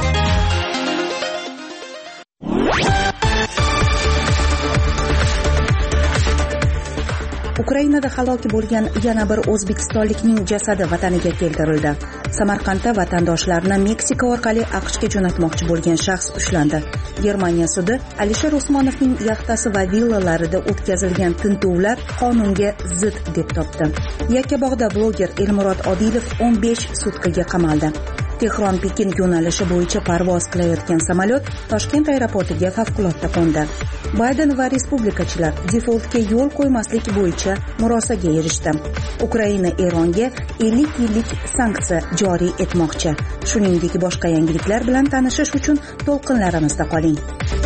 Ukrainada halok bo'lgan yana bir o'zbekistonlikning jasadi vataniga keltirildi. Samarqandda vatandoshlarni Meksika orqali AQShga jo'natmoqchi bo'lgan shaxs ushlandi. Germaniya sudi Alisher Usmonovning yaxtasi va villalarida o'tkazilgan tintuvlar qonunga zid deb topdi. Yakkabog'da bloger Elmurod Odilov o'n besh sutkaga qamaldi. Tehron-Pekin yo'nalishi bo'yicha parvoz qilayotgan samolyot Toshkent aeroportiga favqulodda qo'ndi. Bayden va respublikachilar defoltga yo'l qo'ymaslik bo'yicha murosaga erishdi. Ukraina Eronga ellik yillik sanksiya joriy etmoqchi. Shuningdek, boshqa yangiliklar bilan tanishish uchun to'lqinlarimizda qoling.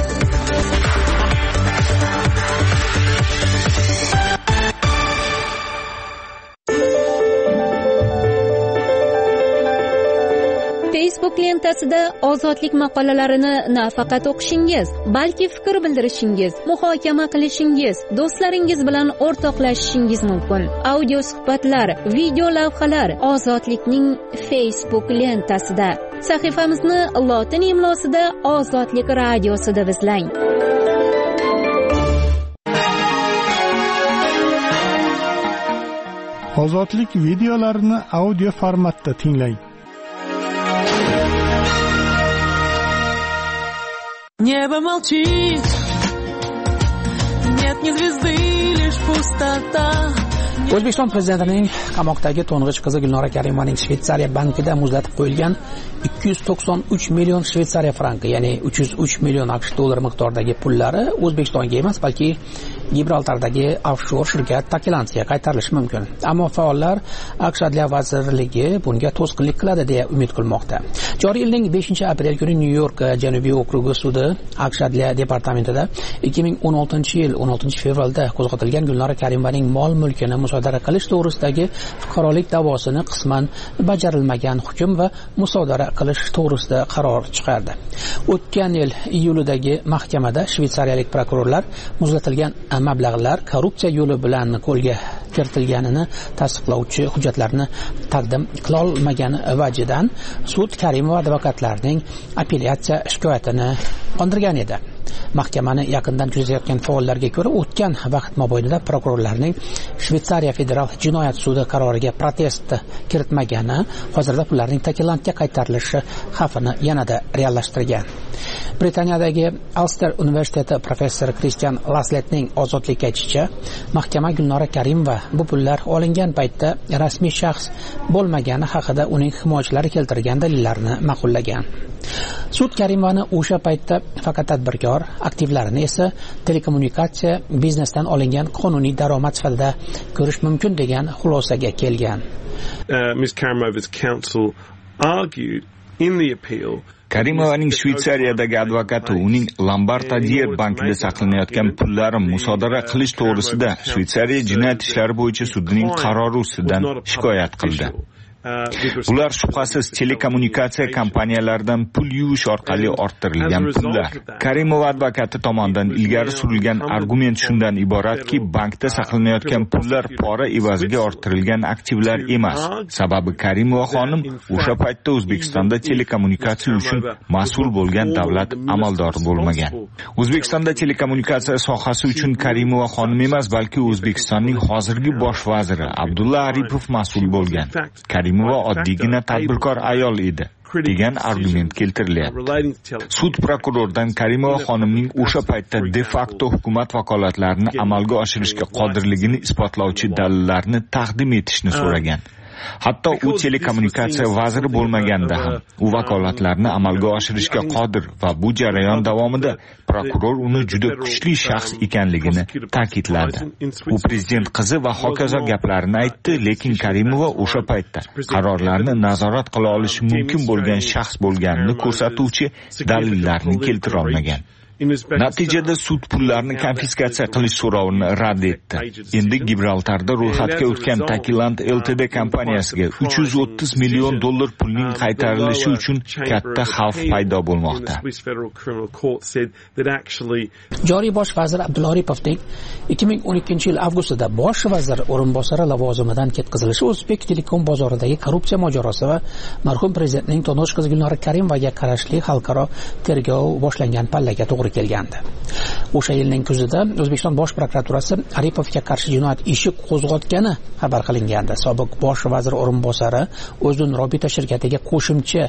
Facebook lentasida ozodlik maqolalarini nafaqat o'qishingiz, balki fikr bildirishingiz, muhokama qilishingiz, do'stlaringiz bilan o'rtoqlashishingiz mumkin. Audio suhbatlar, video lavhalar Ozodlikning Facebook lentasida. Sahifamizni lotin imlosida Ozodlik radiosi deb izlang. Ozodlik videolarini audio formatda tinglang. Небо молчит, нет ни звезды, лишь пустота. O'zbekiston prezidentining qamoqdagi to'ng'ich qizi Gulnora Karimovaning Shveysariya bankida muzlatib qo'yilgan ikki yuz to'qson uch million Shveysariya franki, ya'ni uch yuz uch million AQSh dollari miqdoridagi pullari O'zbekistonga emas, balki Gibraltardagi offshor shirkat Takilantiga qaytarilishi mumkin. Ammo faollar AQSh Adliya vazirligi bunga to'sqinlik qiladi deya umid qilmoqda. Joriy yilning beshinchi aprel kuni Nyu-York Janubiy okrugi sudi AQSh Adliya departamentida ikki ming o'n oltinchi yil o'n oltinchi fevralda qo'zg'atilgan Gulnora Karimovaning mol-mulkini musodara qilish to'g'risidagi fuqarolik da'vosini qisman bajarilmagan hukm va musodara qilish to'g'risida qaror chiqardi. O'tgan yil iyulidagi mahkamada shveysariyalik prokurorlar muzlatilgan mablag'lar korrupsiya yo'li bilan qo'lga kiritilganini tasdiqlovchi hujjatlarni taqdim qila olmagan vajidan sud Karimova advokatlarining apellyatsiya shikoyatini qondirgan edi. Mahkamani yaqindan kuzatayotgan faollarga ko'ra, o'tgan vaqt mobaynida prokurorlarning Shveysariya federal jinoyat sudi qaroriga protest kiritmagani hozirda pullarning Tailandga qaytarilishi xavfini yanada reallashtirgan. Britaniyadagi Ulster universiteti professori Christian Lasletning ozodlikka aytishicha, mahkama Gulnora Karimova bu pullar olingan paytda rasmiy shaxs bo'lmagani haqida uning himoyachilari keltirgan dalillarni ma'qullagan. Sud Karimovani o'sha paytda faqat tadbirkor, aktivlarini esa telekommunikatsiya biznesdan olingan qonuniy daromad sifatida ko'rish mumkin degan xulosaga kelgan. Uh, Miz Karimova's counsel argued in the appeal Karimovaning Shveysariyadagi advokati uning Lombard Odier bankida saqlanayotgan pullarini musodara qilish to'g'risida Shveysariya jinoyat ishlari bo'yicha sudining qarori ustidan shikoyat qildi. Ular shubhasiz telekommunikatsiya kompaniyalaridan pul yuvish orqali orttirilgan pullar. Karimova advokati tomonidan ilgari surilgan argument shundan iboratki, bankda saqlanayotgan pullar pora evaziga orttirilgan aktivlar emas. Sababi Karimova xonim o'sha paytda O'zbekistonda telekommunikatsiya uchun mas'ul bo'lgan davlat amaldori bo'lmagan. O'zbekistonda telekommunikatsiya sohasi uchun Karimova xonim emas, balki O'zbekistonning hozirgi bosh vaziri Abdulla Aripov mas'ul bo'lgan. Karimova oddiygina tadbirkor ayol edi degan argument keltirilyapti. Sud prokurordan Karimova xonimning o'sha paytda de facto hukumat vakolatlarini amalga oshirishga qodirligini isbotlovchi dalillarni taqdim etishni so'ragan. Hatto u telekommunikatsiya vaziri bo'lmaganda ham u vakolatlarni amalga oshirishga qodir va bu jarayon davomida prokuror uni juda kuchli shaxs ekanligini ta'kidladi. U prezident qizi va hokazo gaplarini aytdi, lekin Karimova o'sha paytda qarorlarni nazorat qila olishi mumkin bo'lgan shaxs bo'lganini ko'rsatuvchi dalillarni keltira olmagan. Natijada sud pullarni konfiskatsiya qilish so'rovini rad etdi. Endi Gibraltarda ro'yxatga o'tgan Takiland Ltd kompaniyasiga uch yuz o'ttiz million dollar pulning qaytarilishi uchun katta xavf paydo bo'lmoqda. Joriy bosh vazir Abdulla Aripovning ikki ming o'n ikkinchi yil avgustida bosh vazir o'rinbosari lavozimidan ketkazilishi O'zbek Telekom bozoridagi korrupsiya mojarosi va marhum prezidentning to'ng'ich qizi Gulnora Karimovaga qarashli xalqaro tergov boshlangan pallaga to'g'ri kelgandi. O'sha yilning kuzida O'zbekiston bosh prokuraturasi Aripovga qarshi jinoyat ishi qo'zg'atgani xabar qilingandi. Sobiq bosh vazir o'rinbosari O'zun Robita shirkatiga qo'shimcha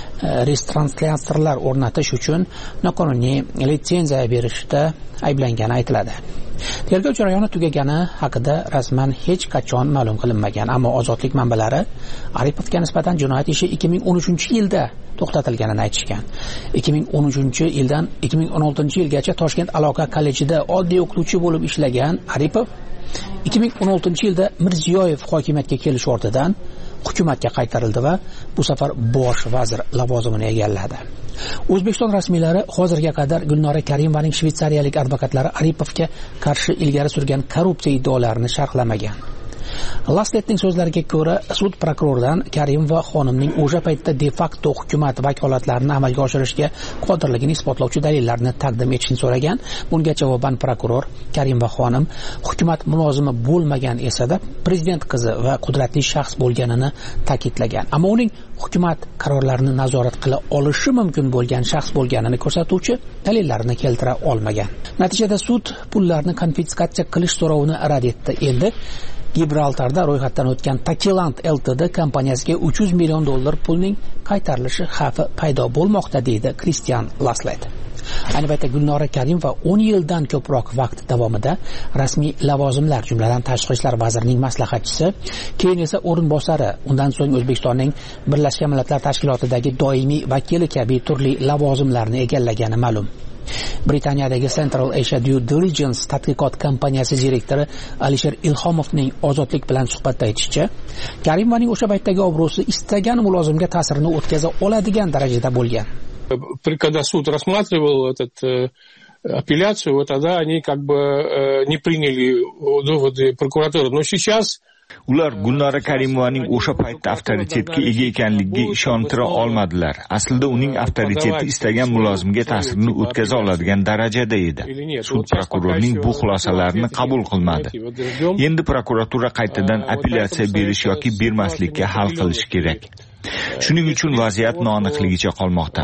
restranslyatorlar o'rnatish uchun noqonuniy litsenziya berishda ayblangani aytiladi. Tergov jarayoni tugagani haqida rasman hech qachon ma'lum qilinmagan, ammo ozodlik manbalari Aripovga nisbatan jinoyat ishi ikki ming o'n uchinchi yilda to'xtatilganini aytishgan. ikki ming o'n uchinchi yildan ikki ming o'n oltinchi yilgacha Toshkent aloqa kollejida oddiy o'qituvchi bo'lib ishlagan Aripov ikki ming o'n oltinchi yilda Mirziyoyev hokimiyatga kelish ortidan hukumatga qaytarildi va bu safar bosh vazir lavozimini egalladi. O'zbekiston rasmiylari hozirga qadar Gulnora Karimovaning shvetsariyalik advokatlari Aripovga qarshi ilgari surgan korrupsiya iddaolarini sharhlamagan. Lasletning so'zlariga ko'ra, sud prokurordan Karimova xonimning o'sha paytda de facto hukumat vakolatlarini amalga oshirishga qodirligini isbotlovchi dalillarni taqdim etishni so'ragan. Bunga javoban prokuror Karimova xonim hukumat mulozimi bo'lmagan esa-da prezident qizi va qudratli shaxs bo'lganini ta'kidlagan. Ammo uning hukumat qarorlarini nazorat qila olishi mumkin bo'lgan shaxs bo'lganini ko'rsatuvchi dalillarni keltira olmagan. Natijada sud pullarni konfiskatsiya qilish so'rovini rad etdi. Endi Gibraltarda ro'yxatdan o'tgan Takiland Ltd kompaniyasiga uch yuz million dollar pulning qaytarilishi xavfi paydo bo'lmoqda, deydi Kristian Laslet. Ayni paytda Gulnora Karimova o'n yildan ko'proq vaqt davomida rasmiy lavozimlar, jumladan Tashqi ishlar vazirining maslahatchisi, keyin esa o'rinbosari, undan so'ng O'zbekistonning Birlashgan Millatlar Tashkilotidagi doimiy vakili kabi turli lavozimlarni egallagani ma'lum. Britaniyadagi Central Asia Due Diligence tadqiqot kompaniyasi direktori Alisher Ilhomovning Ozodlik bilan suhbatda aytishicha, Karimovaning o'sha paytdagi obro'si istagan mulozimga ta'sirini o'tkaza oladigan darajada bo'lgan. Когда суд рассматривал этот апелляцию, вот тогда они как бы не приняли доводы прокуратуры. Но сейчас ular Gulnora Karimovaning o'sha paytda avtoritetga ega ekanligiga ishontira olmadilar. Aslida uning avtoriteti istagan mulozimga ta'sirini o'tkaza oladigan darajada edi. Sud prokurorning bu xulosalarini qabul qilmadi. Endi prokuratura qaytadan apellyatsiya berish yoki bermaslikka hal qilish kerak. Shuning uchun vaziyat noaniqligicha qolmoqda.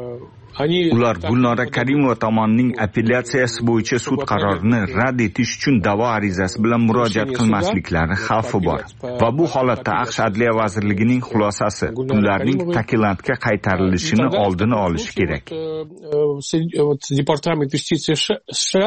Ular Gulnora Karimova tomonining apellyatsiyasi bo'yicha sud qarorini rad etish uchun da'vo arizasi bilan murojaat qilmasliklari xavfi bor. Va bu holatda AQSh Adliya vazirligining xulosasi pullarning Takilandga qaytarilishini oldini olish kerak. Департамент юстиции США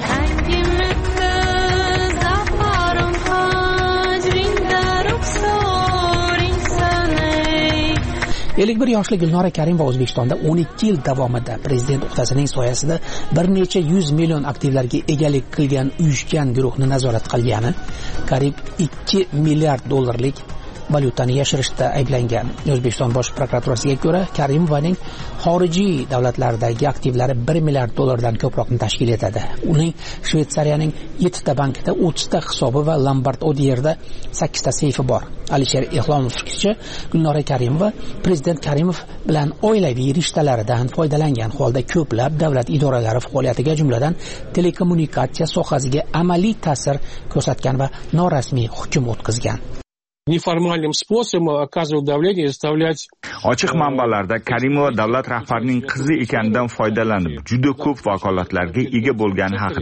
ellik bir yoshli Gulnora Karimova O'zbekistonda o'n ikki yil davomida prezident o'qitasining soyasida bir necha yuz million aktivlarga egalik qilgan uyushgan guruhni nazorat qilgani, qariyb ikki milliard dollarlik valyutani yashirishda ayblangan. O'zbekiston bosh prokuraturasiga ko'ra, Karimovaning xorijiy davlatlardagi aktivlari bir milliard dollardan ko'proqni tashkil etadi. Uning Shvetsariyaning yettita bankida o'ttizta hisobi va Lombard Odierda sakkizta seyfi bor. Alisher Ihlomovskicha Gulnora Karimova prezident Karimov bilan oilaviy rishtalaridan foydalangan holda ko'plab davlat idoralari faoliyatiga, jumladan telekommunikatsiya sohasiga amaliy ta'sir ko'rsatgan va norasmiy hukm o'tkazgan. неформальным способом оказывал давление и заставлять. Ochiq manbalarda Karimova davlat rahbarining qizi ekanidan foydalanib, juda ko'p vakolatlarga ega bo'lgani haqida.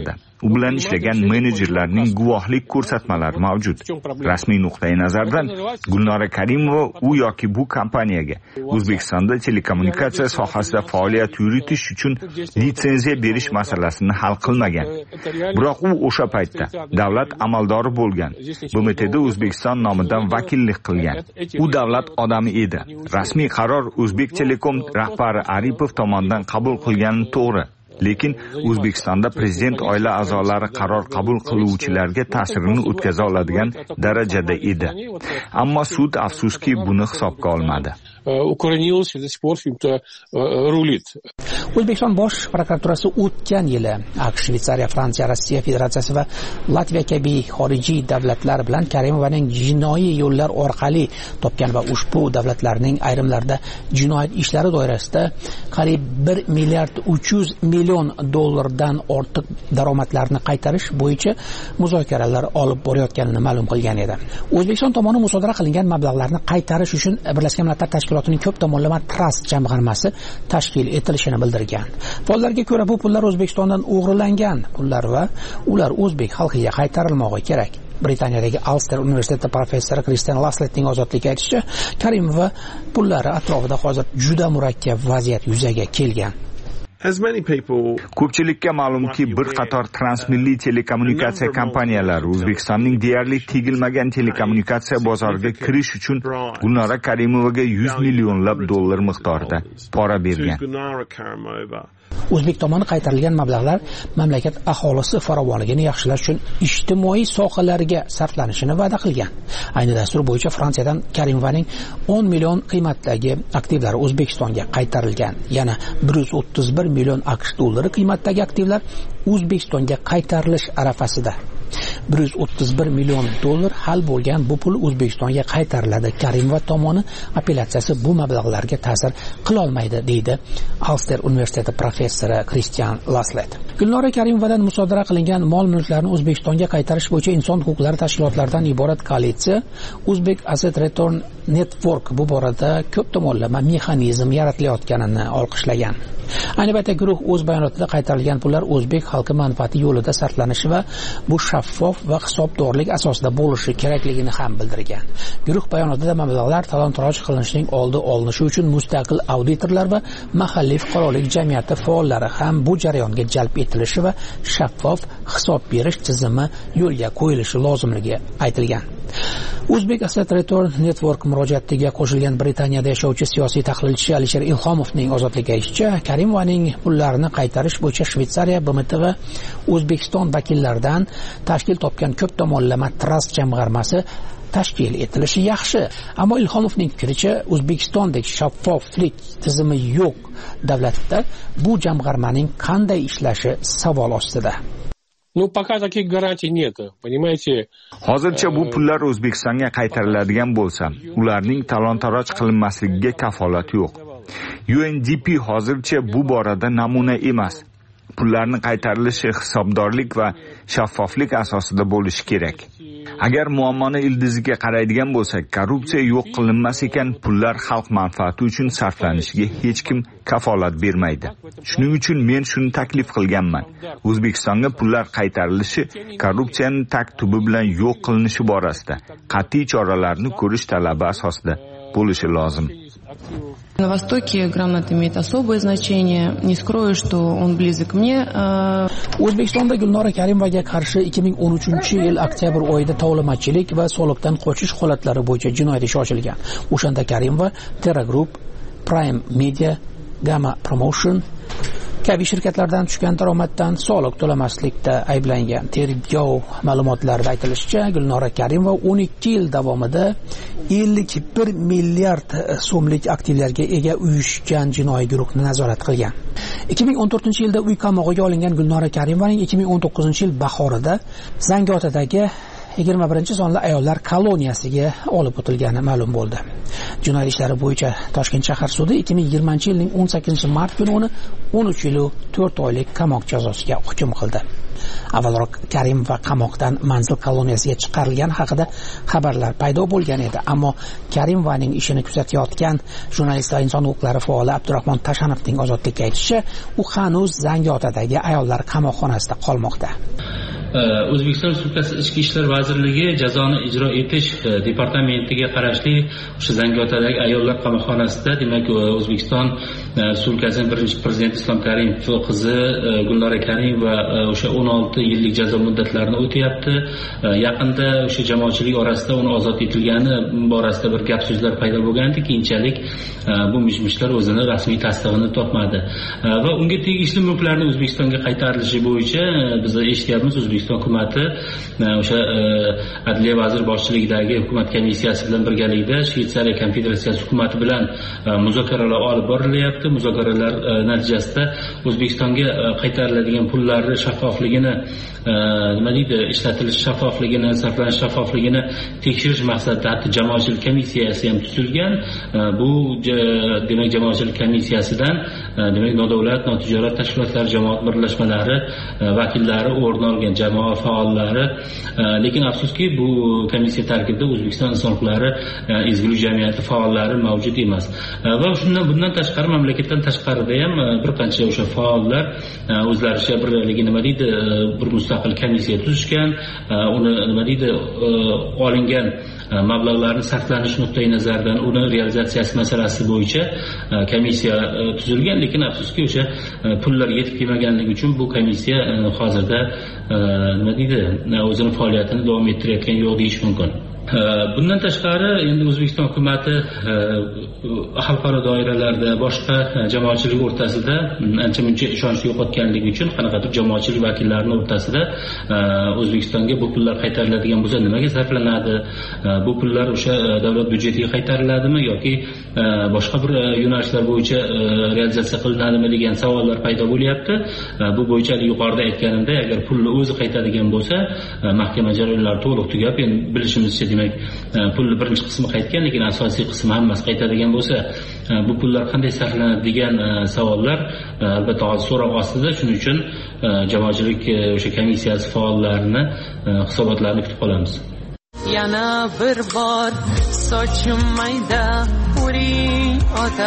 u bilan ishlagan menejerlarning guvohlik ko'rsatmalari mavjud. Rasmiy nuqtai nazardan Gulnora Karimova u yoki bu kompaniyaga O'zbekistonda telekommunikatsiya sohasida faoliyat yuritish uchun litsenziya berish masalasini hal qilmagan. Biroq u o'sha paytda davlat amaldori bo'lgan. B M T'da O'zbekiston nomidan vakillik qilgan. U davlat odami edi. Rasmiy qaror O'zbek Telekom rahbari Aripov tomonidan qabul qilgani to'g'ri. Lekin O'zbekistonda prezident oila a'zolari qaror qabul qiluvchilarga ta'sirini o'tkaza oladigan darajada edi. Ammo sud afsuski buni hisobga olmadi. Укоренилась и до сих пор рулит. O'zbekiston bosh prokuraturasi o'tgan yili AQSh, Shveysariya, Fransiya, Rossiya Federatsiyasi va Latviya kabi xorijiy davlatlar bilan Karimovaning jinoiy yo'llar orqali topgan va ushbu davlatlarning ayrimlarida jinoyat ishlari doirasida qariyb bir milliard uch yuz million dollardan ortiq daromadlarni qaytarish bo'yicha muzokaralar olib borayotganini ma'lum qilgan edi. O'zbekiston tomoni musodara qilingan mablag'larni qaytarish uchun Birlashgan Millatlar Tashkilotining ko'p tomonlama trust jamg'armasi tashkil etilishini bildirgan. Faollarga ko'ra bu pullar O'zbekistondan o'g'irlangan pullar va ular o'zbek xalqiga qaytarilmog'i kerak. Britaniyadagi Ulster universiteti professori Christian Lasletning ozodlikka aytishicha, Karimova pullari atrofida hozir juda murakkab vaziyat yuzaga kelgan. Ko'pchilikka ma'lumki, bir qator transmilliy telekommunikatsiya kompaniyalari O'zbekistonning deyarli tegilmagan telekommunikatsiya bozoriga kirish uchun Gulnora Karimovaga yuz millionlab dollar miqdorida pora bergan. O'zbek tomoni qaytarilgan mablag'lar mamlakat aholisi farovonligini yaxshilash uchun ijtimoiy sohalarga sarflanishini va'da qilgan. Ayni dastur bo'yicha Fransiyadan Karimovaning o'n million qiymatdagi aktivlari O'zbekistonga qaytarilgan. Yana bir yuz o'ttiz bir million AQSh dollari qiymatdagi aktivlar O'zbekistonga qaytarilish arafasida. bir yuz o'ttiz bir million dollar hal bo'lgan bu pul O'zbekistonga qaytariladi. Karimova tomoni apellyatsiyasi bu mablag'larga ta'sir qila olmaydi, deydi Ulster universiteti professori Christian Laslet. Gulnora Karimovadan musodara qilingan mol-mulklarni O'zbekistonga qaytarish bo'yicha inson huquqlari tashkilotlaridan iborat koalitsiya Uzbek Asset Return Network bu borada ko'p tomonlama mexanizm yaratilayotganini olqishlagan. Ayni paytda guruh o'z bayonotida qaytarilgan pullar o'zbek xalqi manfaati yo'lida sarflanishi va bu shaffof va hisobdorlik asosida bo'lishi kerakligini ham bildirgan. Guruh bayonotida mablag'lar talon-taroj qilinishining oldi olinishi uchun mustaqil auditorlar va mahalliy fuqarolik jamiyati faollari ham bu jarayonga jalb etilishi va shaffof hisob berish tizimi yo'lga qo'yilishi lozimligi aytilgan. Uzbek Asset Return Network murojaatiga qo'shilgan Britaniyada yashovchi siyosiy tahlilchi Alisher Ilhomovning ozodlikka aytishicha, Karimovaning pullarini qaytarish bo'yicha Shveysariya, B M T va O'zbekiston vakillaridan tashkil topgan ko'p tomonlama trust jamg'armasi tashkil etilishi yaxshi. Ammo Ilhomovning fikricha, O'zbekistondagi shaffoflik tizimi yo'q davlatda bu jamg'armaning qanday ishlashi savol ostida. Ну, пока таких гарантий нет, понимаете? Hozircha bu pullar O'zbekistonga qaytariladigan bo'lsa, ularning talon-taroj qilinmasligiga kafolat yo'q. U N D P hozircha bu borada namuna emas. Pullarning qaytarilishi hisobdorlik va shaffoflik asosida bo'lishi kerak. Agar muammoni ildiziga qaraydigan bo'lsak, korrupsiya yo'q qilinmas ekan, pullar xalq manfaati uchun sarflanishiga hech kim kafolat bermaydi. Shuning uchun men shuni taklif qilganman. O'zbekistonga pullar qaytarilishi korrupsiyani tag tubi bilan yo'q qilinishi borasida qat'iy choralarni ko'rish talabi asosida bo'lishi lozim. На Востоке гранат имеет особое значение. Не скрою, что он близок мне. O'zbekistonda Gulnora Karimovaga qarshi ikki ming o'n uchinchi yil oktyabr oyida tovlamachilik va soliqdan qochish holatlari bo'yicha jinoyat ishi ochilgan. O'shanda Karimova Terra Group, Prime Media, Gamma Promotion kabi shirkatlardan tushgan daromaddan soliq to'lamaslikda ayblangan. Tergov ma'lumotlarida aytilishicha, Gulnora Karimova o'n ikki yil davomida ellik bir milliard so'mlik aktivlarga ega uyushgan jinoiy guruhni nazorat qilgan. ikki ming o'n to'rtinchi yilda uy qamog'iga olingan Gulnora Karimovaning ikki ming o'n to'qqizinchi yil bahorida Zangiotadagi yigirma birinchi sonli ayollar koloniyasiga olib o'tilgani ma'lum bo'ldi. Jinoyat ishlari bo'yicha Toshkent shahar sudi ikki ming yigirmanchi yilning o'n sakkizinchi mart kuni uni o'n uch yil to'rt oylik qamoq jazosiga hukm qildi. Avvalroq Karimova qamoqdan manzil koloniyasiga chiqarilgan haqida xabarlar paydo bo'lgan edi, ammo Karimovaning ishini kuzatayotgan jurnalist va inson huquqlari faoli Abdurahmon Tashanovning ozodlikka aytishicha, u hanuz Zangiotadagi ayollar qamoqxonasida qolmoqda. O'zbekiston Respublikasi Ichki ishlar vazirligi jazoni ijro etish departamentiga qarashli o'sha Zangiotadagi ayollar qamoqxonasida, demak, O'zbekiston Respublikasining birinchi prezidenti Islom Karimov qizi Gulnora Karimova o'sha o'n olti yillik jazo muddatlarini o'tayapti. Yaqinda o'sha jamoatchilik orasida uni ozod etilgani borasida bir gap so'zlar paydo bo'lgandi, keyinchalik bu mish-mishlar o'zini rasmiy tasdig'ini topmadi va unga tegishli mulklarning O'zbekistonga qaytarilishi bo'yicha biz eshityapmiz. O'zbekiston hukumatı o'sha Adliya vazir boshchiligidagi hukumat komissiyasi bilan birgalikda Shveysariya Konfederatsiyasi hukumati bilan muzokaralar olib borilyapti. Muzokaralar natijasida O'zbekistonga qaytariladigan pullarning shaffofligini, nima deydi, ishlatilish shaffofligini, sarflanish shaffofligini tekshirish maqsadida hatto jamoatchilik komissiyasi ham tuzilgan. Bu demak jamoatchilik komissiyasidan demak nodavlat, notijorat tashkilotlar, jamoat birlashmalari vakillari o'rin olgan, jamoat faollari. Lekin afsuski bu komissiya tarkibida O'zbekiston inson huquqlari ezgulik jamiyati faollari mavjud emas. Va shundan bundan tashqari mamlakatdan tashqarida ham bir qancha o'sha faollar o'zlaricha bir nima deydi, bir mustaqil komissiya tuzishgan, uni nima deydi, olingan mablag'larni sarflanish nuqtai nazaridan uni realizatsiyasi masalasi bo'yicha komissiya tuzilgan. Lekin afsuski o'sha pullar yetib kelmaganligi uchun bu komissiya hozirda nima deydi, o'zini faoliyatini davom ettirayotgani yo'q deyish mumkin. Bundan tashqari endi O'zbekiston hukumatı xalqaro doiralarda boshqa jamoatchilik o'rtasida ancha muncha ishonchni yo'qotganligi uchun qanaqadir jamoatchilik vakillarining o'rtasida O'zbekistonga bu pullar qaytariladigan bo'lsa nimaga sarflanadi, bu pullar o'sha davlat byudjetiga qaytariladimi yoki boshqa bir yo'nalishlar bo'yicha realizatsiya qilinadimi degan savollar paydo bo'lyapti. Bu bo'yicha yuqorida aytganimda, agar pulni o'zi qaytadigan bo'lsa, mahkama jarayonlari to'liq tugab, endi bilishimizcha demak pulni birinchi qismi qaytgan, lekin asosiy qismi hammasi qaytadigan bo'lsa, bu pullar qanday sarflanadi degan savollar albatta so'roq ostida. Shuning uchun jamoatchilik o'sha komissiyasi faollarini hisobotlarini kutib qolamiz. Yana bir bor sochim mayda uring ota.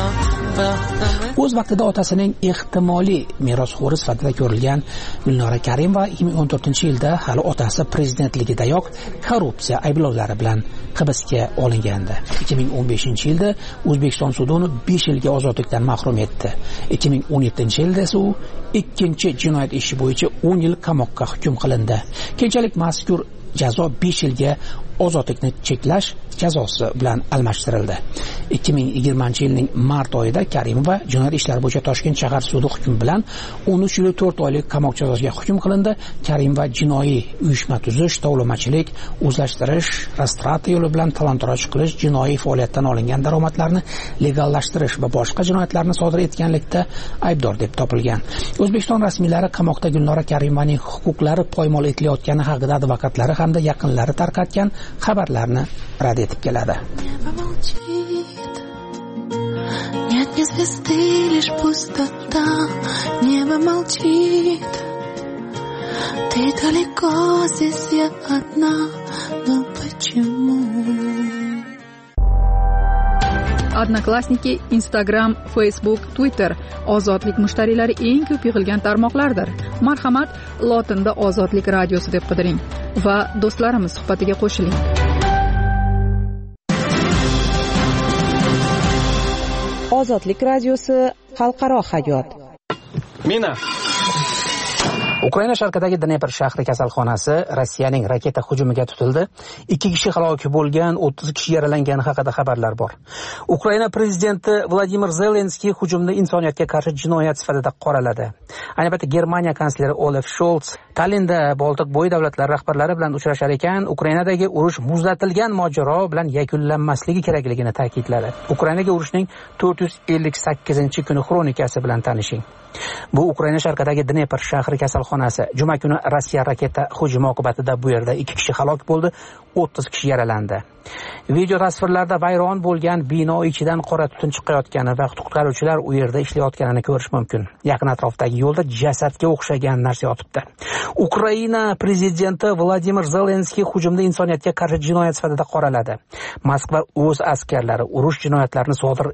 O'z vaqtida otasining ehtimoliy merosxo'ri sifatida ko'rilgan Gulnora Karimova ikki ming o'n to'rtinchi yilda hali otasi prezidentligidayoq korrupsiya ayblovlari bilan hibsga olingandi. ikki ming o'n beshinchi yilda O'zbekiston sudi uni besh yilga ozodlikdan mahrum etdi. ikki ming o'n yettinchi yilda esa u ikkinchi jinoyat ishi bo'yicha o'n yil qamoqqa hukm qilindi. Keyinchalik mazkur jazo besh yilga ozodlikni cheklash jazosi bilan almashtirildi. ikki ming yigirmanchi yilning mart oyida Karimova jinoyat ishlari bo'yicha Toshkent shahar sudi hukmi bilan o'n uch yil to'rt oylik qamoq jazosiga hukm qilindi. Karimova jinoiy uyushma tuzish, tovlamachilik, o'zlashtirish, rastrata yo'li bilan talon-toroj qilish, jinoiy faoliyatdan olingan daromadlarni legallashtirish va boshqa jinoyatlarni sodir etganlikda aybdor deb topilgan. O'zbekiston rasmiylari qamoqda Gulnora Karimovaning huquqlari poymol etilayotgani haqida advokatlari hamda yaqinlari tarqatgan xabarlarni rad etib keladi. Нет ни звезды, лишь пустота, небо молчит. Ты далеко, здесь я одна, но почему? Odnoklassniki, Instagram, Facebook, Twitter ozodlik mushtariylari eng ko'p yig'ilgan tarmoqlardir. Marhamat, lotinda Ozodlik radiosi deb qidiring va do'stlarimiz suhbatiga qo'shiling. Ozodlik radiosi xalqaro hayot. Mina Ukraina sharqidagi Dnepr shahri kasalxonasi Rossiyaning raketa hujumiga tutildi. ikki kishi halok bo'lgan, o'ttiz kishi yaralangani haqida xabarlar bor. Ukraina prezidenti Vladimir Zelenskiy hujumni insoniyatga qarshi jinoyat sifatida qoraladi. Ayni paytda Germaniya kansleri Olaf Scholz Tallinda Boltiq bo'yi davlatlari rahbarlari bilan uchrashar ekan, Ukrainadagi urush muzlatilgan mojaro bilan yakunlanmasligi kerakligini ta'kidladi. Ukrainaga urushning to'rt yuz ellik sakkizinchi kuni xronikasi bilan tanishing. Bu Ukraina sharqidagi Dnepr shahri kasalxonasi. Juma kuni Rossiya raketa hujumi oqibatida bu yerda ikki kishi halok bo'ldi, o'ttiz kishi yaralandi. Video tasvirlarda vayron bo'lgan bino ichidan qora tutun chiqayotgani va qutqaruvchilar u yerda ishlayotganini ko'rish mumkin. Yaqin atrofdagi yo'lda jasadga o'xshagan narsa yotibdi. Ukraina prezidenti Vladimir Zelenskiy hujumni insoniyatga qarshi jinoyat sifatida qoraladi. Moskva o'z askarlari urush jinoyatlarini sodir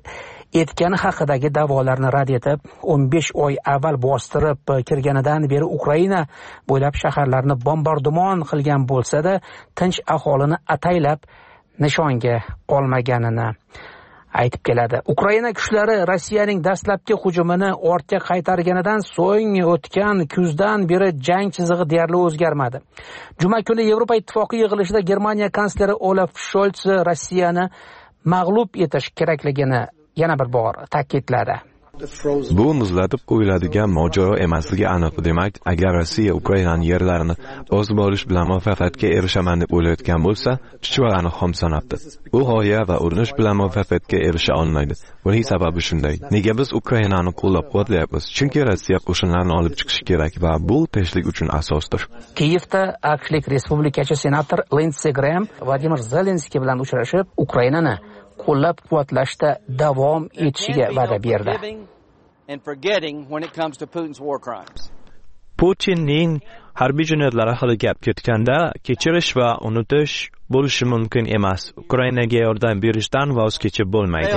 etgani haqidagi da'volarni rad etib, o'n besh oy avval bostirib kirganidan beri Ukraina bo'ylab shaharlarni bombardimon qilgan bo'lsa-da, tinch aholini ataylab nishonga olmaganini aytib keladi. Ukraina kuchlari Rossiyaning dastlabki hujumini ortga qaytarganidan so'ng o'tgan kuzdan beri jang chizig'i deyarli o'zgarmadi. Juma kuni Yevropa Ittifoqi yig'ilishida Germaniya kansleri Olaf Scholz Rossiyani mag'lub etish kerakligini yana bir bor ta'kidladi. Bu muzlatib qo'yiladigan mojaro emasligi aniq. Demak, agar Rossiya Ukrainaning yerlarini o'zib olish bilan muvaffaqiyatga erishaman deb o'ylayotgan bo'lsa, chuchvarani xom sanabdi. Bu g'oya va urinish bilan muvaffaqiyatga erisha olmaydi. Buning sababi shunday. Nega biz Ukrainani qo'llab-quvvatlayapmiz? Chunki Rossiya qo'shinlarini olib chiqishi kerak va bu tinchlik uchun asosdir. Kiyevda aqshlik respublikachi senator Lindsey Graham Vladimir Zelenskiy bilan uchrashib, Ukrainani qo'llab-quvvatlashda davom etishiga va'da berdi. Putinning harbiy jinoyatlari haqida gap ketganda, kechirish va unutish bo'lishi mumkin emas. Ukrainaga yordam berishdan voz kechib bo'lmaydi.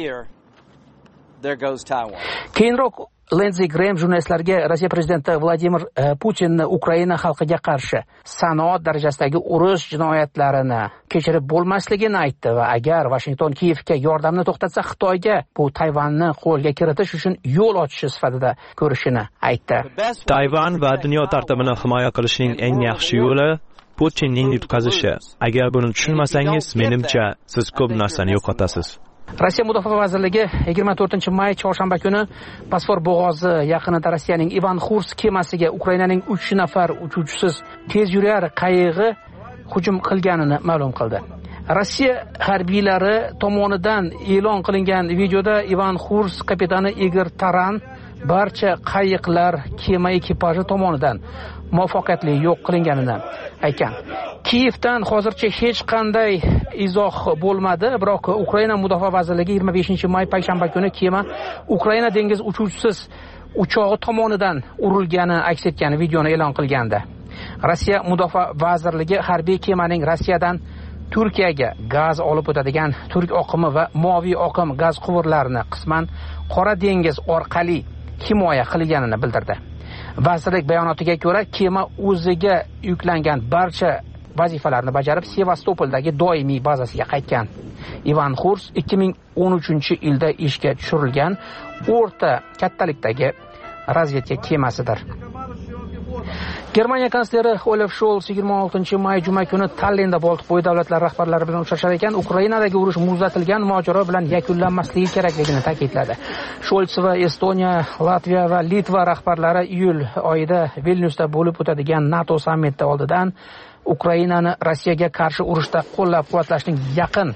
Keyinroq Lindsey Graham jurnalistlarga Rossiya prezidenti Vladimir Putinni Ukraina xalqiga qarshi sanoat darajasidagi urush jinoyatlarini kechirib bo'lmasligini aytdi va agar Washington Kiyevga yordamni to'xtatsa, Xitoyga bu Tayvanni qo'lga kiritish uchun yo'l ochishi sifatida ko'rishini aytdi. Tayvan va dunyo tartibini himoya qilishning eng yaxshi yo'li Putinning yutqazishi. Agar buni tushunmasangiz, menimcha siz ko'p narsani yo'qotasiz. Rossiya Mudofaa vazirligi yigirma to'rtinchi may chorshanba kuni Bosfor bo'g'ozi yaqinida Rossiyaning Ivan Xurs kemasiga Ukrainaning uch nafar uchuvchisiz tezyurar qayig'i hujum qilganini ma'lum qildi. Rossiya harbiylari tomonidan e'lon qilingan videoda Ivan Xurs kapitani Igor Taran barcha qayiqlar kema ekipaji tomonidan muvaffaqiyatli yo'q qilinganini aytgan. Kiyevdan hozircha hech qanday izoh bo'lmadi, biroq Ukraina Mudofaa vazirligi yigirma beshinchi may payshanba kuni kema Ukraina dengiz uchuvchisiz uchog'i tomonidan urilgani aks etgan videoni e'lon qilgandi. Rossiya Mudofaa vazirligi harbiy kemaning Rossiyadan Turkiyaga gaz olib o'tadigan turk oqimi va moviy oqim gaz quvurlarini qisman Qora dengiz orqali himoya qilganini bildirdi. Vazirlik bayonotiga ko'ra, kema o'ziga yuklangan barcha vazifalarni bajarib Sevastopoldagi doimiy bazasiga qaytgan. Ivan Xurs ikki ming o'n uchinchi yilda ishga tushirilgan o'rta kattalikdagi razvedka kemasidir. Germaniya kansleri Olaf Scholz yigirma oltinchi may juma kuni Tallinda Boltiqbo'yi davlatlari rahbarlari bilan uchrashar ekan, Ukrainadagi urush muzlatilgan mojaro bilan yakunlanmasligi kerakligini ta'kidladi. Scholz va Estoniya, Latviya va Litva rahbarlari iyul oyida Vilnyusda bo'lib o'tadigan NATO sammiti oldidan Ukrainani Rossiyaga qarshi urushda qo'llab-quvvatlashning yaqin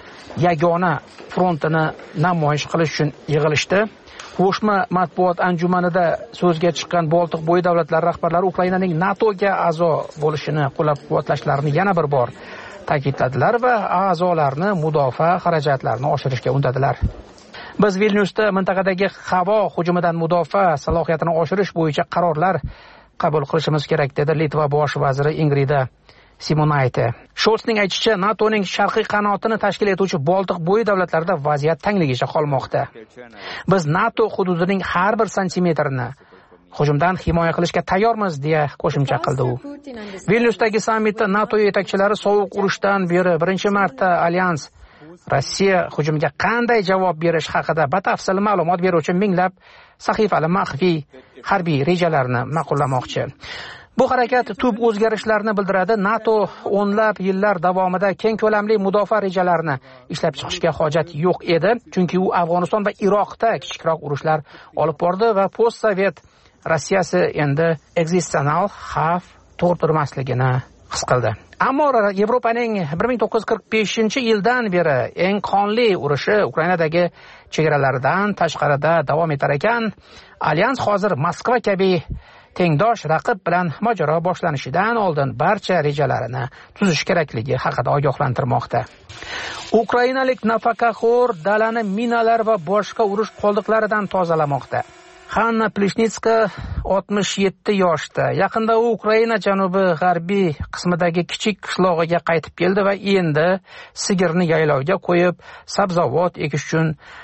yagona frontini namoyish qilish uchun yig'ilishdi. Qo'shma matbuot anjumanida so'zga chiqqan Boltiqbo'yi davlatlari rahbarlari Ukrainaning NATOga a'zo bo'lishini qo'llab-quvvatlashlarini yana bir bor ta'kidladilar va a'zolarni mudofaa xarajatlarini oshirishga undadilar. Biz Vilnyusda mintaqadagi havo hujumidan mudofaa salohiyatini oshirish bo'yicha qarorlar qabul qilishimiz kerak, dedi Litva bosh vaziri Ingrida Simonaite. Scholzning aytishicha, NATOning sharqiy qanotini tashkil etuvchi Boltiqbo'yi davlatlarida vaziyat tangligicha qolmoqda. Biz NATO hududining har bir santimetrini hujumdan himoya qilishga tayyormiz, deya qo'shimcha qildi u. Vilnyusdagi sammitda NATO yetakchilari sovuq urushdan beri birinchi marta alyans Rossiya hujumiga qanday javob berish haqida batafsil ma'lumot beruvchi minglab sahifali maxfiy harbiy rejalarni ma'qullamoqchi. Bu harakat tub o'zgarishlarni bildiradi. NATO o'nlab yillar davomida keng ko'lamli mudofaa rejalarini ishlab chiqishga hojat yo'q edi, chunki u Afg'oniston va Iroqda kichikroq urushlar olib bordi va post-sovet Rossiyasi endi ekzissional xavf tug'dirmasligini his qildi. Ammo Yevropaning bir ming to'qqiz yuz qirq beshinchi yildan beri eng qonli urushi Ukrainadagi chegaralaridan tashqarida davom etar ekan, alyans hozir Moskva kabi tengdosh raqib bilan mojaro boshlanishidan oldin barcha rejalarini tuzish kerakligi haqida ogohlantirmoqda. Ukrainalik nafaqaxo'r dalani minalar va boshqa urush qoldiqlaridan tozalamoqda. Hanna Plishnitska oltmish yetti yoshda. Yaqinda u Ukraina janubi g'arbiy qismidagi kichik qishlog'iga qaytib keldi va endi sigirni yaylovga qo'yib, sabzavot ekish uchun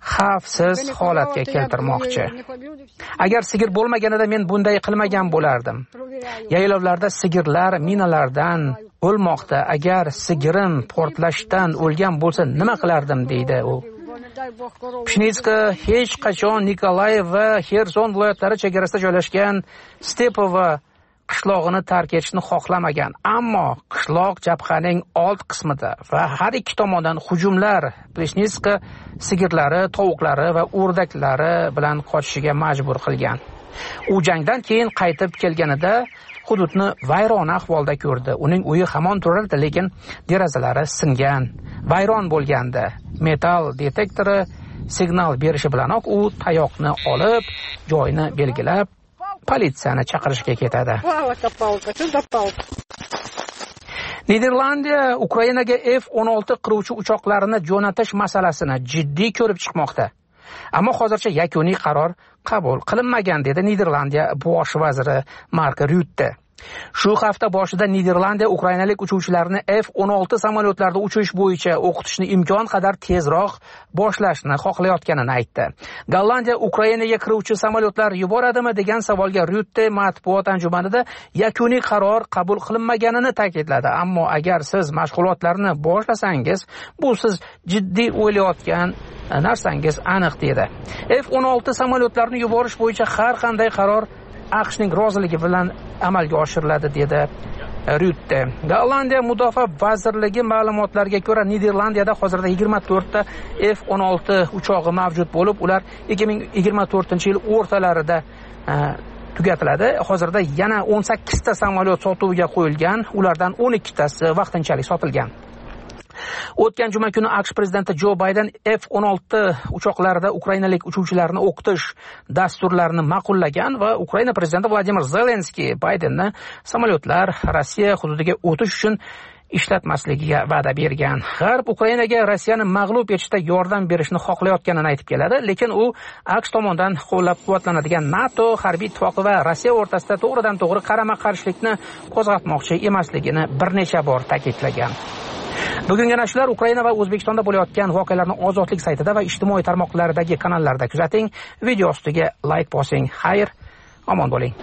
xavfsiz holatga keltirmoqchi. Agar sigir bo'lmaganida men bunday qilmagan bo'lardim. Yaylovlarda sigirlar minalardan o'lmoqda. Agar sigirim portlashdan o'lgan bo'lsa nima qilardim deydi u. Pshnitska hech qachon Nikolayev va Xerson viloyatlari chegarasida joylashgan Stepovo qishlog'ini tark etishni xohlamagan, ammo qishloq jabhaning old qismida va har ikki tomondan hujumlar Pshnitska sigirlari, tovuqlari va o'rdaklari bilan qochishiga majbur qilgan. U jangdan keyin qaytib kelganida hududni vayrona ahvolda ko'rdi. Uning uyi hamon turardi, lekin derazalari singan, vayron bo'lgandi. Metal detektori signal berishi bilanoq u tayoqni olib, joyni belgilab, politsiyani chaqirishga ketadi. Niderlandiya Ukrainaga F o'n olti qiruvchi uchoqlarini jo'natish masalasini jiddiy ko'rib chiqmoqda. Ammo hozircha yakuniy qaror qabul qilinmagan, dedi Niderlandiya bosh vaziri Mark Rutte. Shu hafta boshida Niderlandiya ukrainalik uchuvchilarni F o'n olti samolyotlarda uchish bo'yicha o'qitishni imkon qadar tezroq boshlashni xohlayotganini aytdi. Gollandiya Ukrainaga kiruvchi samolyotlar yuboradimi degan savolga Rutte matbuot anjumanida yakuniy qaror qabul qilinmaganini ta'kidladi. Ammo agar siz mashg'ulotlarni boshlasangiz, bu siz jiddiy o'ylayotgan narsangiz aniq dedi. F o'n olti samolyotlarini yuborish bo'yicha har qanday qaror AQShning roziligi bilan amalga oshiriladi, dedi Rutte. Gollandiya mudofaa vazirligi ma'lumotlariga ko'ra, Niderlandiyada hozirda yigirma to'rtta F o'n olti uchog'i mavjud bo'lib, ular ikki ming yigirma to'rtinchi yil o'rtalarida tugatiladi. Hozirda yana o'n sakkizta samolyot sotuvga qo'yilgan, ulardan o'n ikkitasi vaqtinchalik sotilgan. O'tgan juma kuni AQSh prezidenti Jo Bayden F o'n olti uchoqlarida ukrainalik uchuvchilarni o'qitish dasturlarini ma'qullagan va Ukraina prezidenti Vladimir Zelenskiy Baydenni samolyotlar Rossiya hududiga o'tish uchun ishlatmasligiga va'da bergan. G'arb Ukrainaga Rossiyani mag'lub etishda yordam berishni xohlayotganini aytib keladi, lekin u AQSh tomonidan qo'llab-quvvatlanadigan NATO harbiy ittifoqi va Rossiya o'rtasida to'g'ridan-to'g'ri qarama-qarshilikni qo'zg'atmoqchi emasligini bir necha bor ta'kidlagan. Bugungi nashrlar Ukraina va O'zbekistonda bo'layotgan voqealarni Ozodlik saytida va ijtimoiy tarmoqlardagi kanallarda kuzating. Video ostiga like bosing. Xayr, omon bo'ling.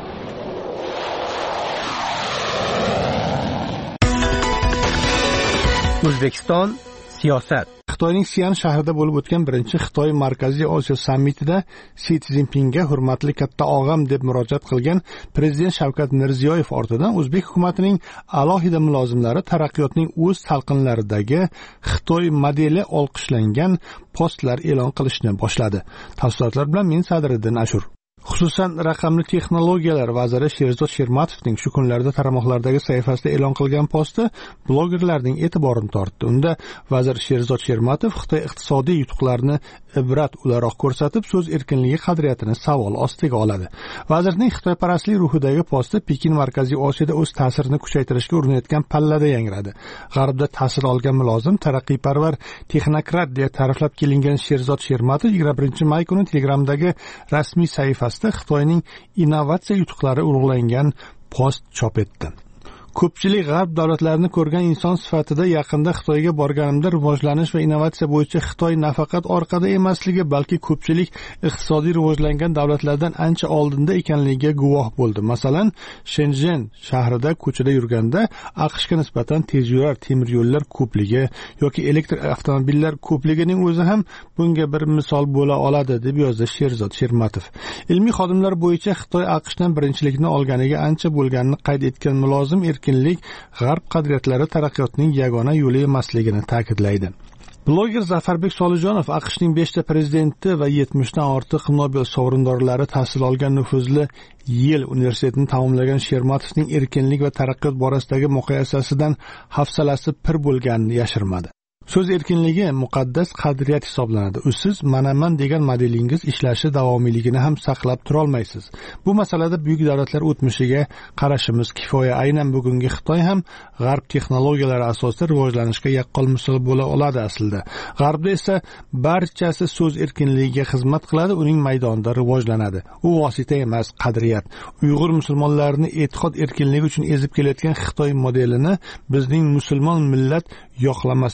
O'zbekiston siyosat. Xitoyning Sian shahrida bo'lib o'tgan birinchi Xitoy Markaziy Osiyo sammitida Si Szinpinga hurmatli katta og'am deb murojaat qilgan prezident Shavkat Mirziyoyev ortidan o'zbek hukumatining alohida mulozimlari taraqqiyotning o'z talqinlaridagi Xitoy modeli olqishlangan postlar e'lon qilishni boshladi. Tafsilotlar bilan men Sadriddin Ashur. Xususan, raqamli texnologiyalar vaziri Sherzod Shermatovning shu kunlarda tarmoqlardagi sahifasida e'lon qilgan posti blogerlarning e'tiborini tortdi. Unda vazir Sherzod Shermatov Xitoy iqtisodiy yutuqlarini ibrat o'laroq ko'rsatib, so'z erkinligi qadriyatini savol ostiga oladi. Vazirning xitoyparastlik ruhidagi posti Pekin Markaziy Osiyoda o'z ta'sirini kuchaytirishga urinayotgan pallada yangradi. G'arbda ta'sir olgan mulozim, taraqqiyparvar, texnokrat deya ta'riflab kelingan Sherzod Shermatov yigirma birinchi may kuni Telegramdagi rasmiy sahifasida Xitoyning innovatsiya yutuqlari ulug'langan post chop etdi. Ko'pchilik g'arb davlatlarini ko'rgan inson sifatida yaqinda Xitoyga borganimda rivojlanish va innovatsiya bo'yicha Xitoy nafaqat orqada emasligi, balki ko'pchilik iqtisodiy rivojlangan davlatlardan ancha oldinda ekanligiga guvoh bo'ldi. Masalan, Shenzhen shahrida ko'chada yurganda AQShga nisbatan tezyurar temir yo'llar ko'pligi yoki elektr avtomobillar ko'pligining o'zi ham bunga bir misol bo'la oladi, deb yozdi Sherzod Shermatov. Ilmiy xodimlar bo'yicha Xitoy AQShdan birinchilikni olganiga ancha bo'lganini qayd etgan mulozim erkinlik g'arb qadriyatlari taraqqiyotning yagona yo'li emasligini ta'kidlaydi. Bloger Zafarbek Solijonov AQShning beshta prezidenti va yetmishdan ortiq Nobel sovrindorlari tahsil olgan nufuzli Yel universitetini tamomlagan Shermatovning erkinlik va taraqqiyot borasidagi muqayasasidan hafsalasi pir bo'lganini yashirmadi. So'z erkinligi muqaddas qadriyat hisoblanadi. Usiz manaman degan modelingiz ishlashi davomiyligini ham saqlab tura olmaysiz. Bu masalada buyuk davlatlar o'tmishiga qarashimiz kifoya. Aynan bugungi Xitoy ham g'arb texnologiyalari asosida rivojlanishga yaqqol misol bo'la oladi aslida. G'arbda esa barchasi so'z erkinligiga xizmat qiladi, uning maydonida rivojlanadi. U vosita emas, qadriyat. Uyg'ur musulmonlarini e'tiqod erkinligi uchun ezib kelayotgan Xitoy modelini bizning musulmon millat yoqlamasligi ham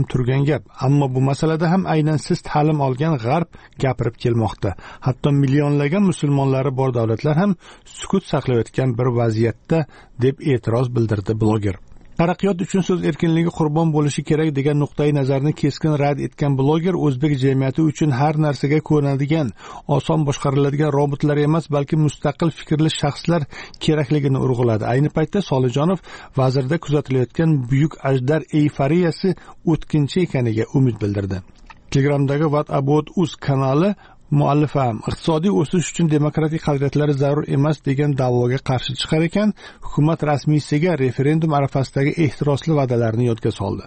turgan gap, ammo bu masalada ham aynan siz ta'lim olgan g'arb gapirib kelmoqda. Hatto millionlagan musulmonlari bor davlatlar ham sukut saqlayotgan bir vaziyatda, deb e'tiroz bildirdi bloger. Taraqqiyot uchun so'z erkinligi qurbon bo'lishi kerak degan nuqtai nazarni keskin rad etgan bloger o'zbek jamiyati uchun har narsaga ko'nadigan, oson boshqariladigan robotlar emas, balki mustaqil fikrli shaxslar kerakligini urg'uladi. Ayni paytda Solijonov vazirda kuzatilayotgan buyuk ajdar eyforiyasi o'tkinchi ekaniga umid bildirdi. Telegramdagi What About Us kanali muallifi ham iqtisodiy o'sish uchun demokratik qadriyatlar zarur emas degan da'voga qarshi chiqar ekan, hukumat rasmiysiga referendum arafasidagi ehtirosli va'dalarni yodga soldi.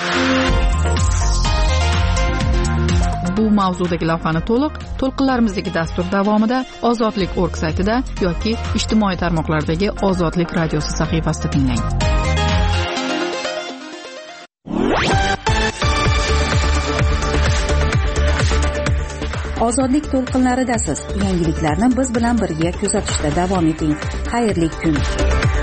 Bu mavzudagi lavhani to'liq to'lqinlarimizdagi dastur davomida ozodlik nokta org saytida yoki ijtimoiy tarmoqlardagi Ozodlik radiosi sahifasida tinglang. Ozodlik to'lqinlaridasiz. Yangiliklarni biz bilan birga kuzatishda davom eting. Xayrli kun.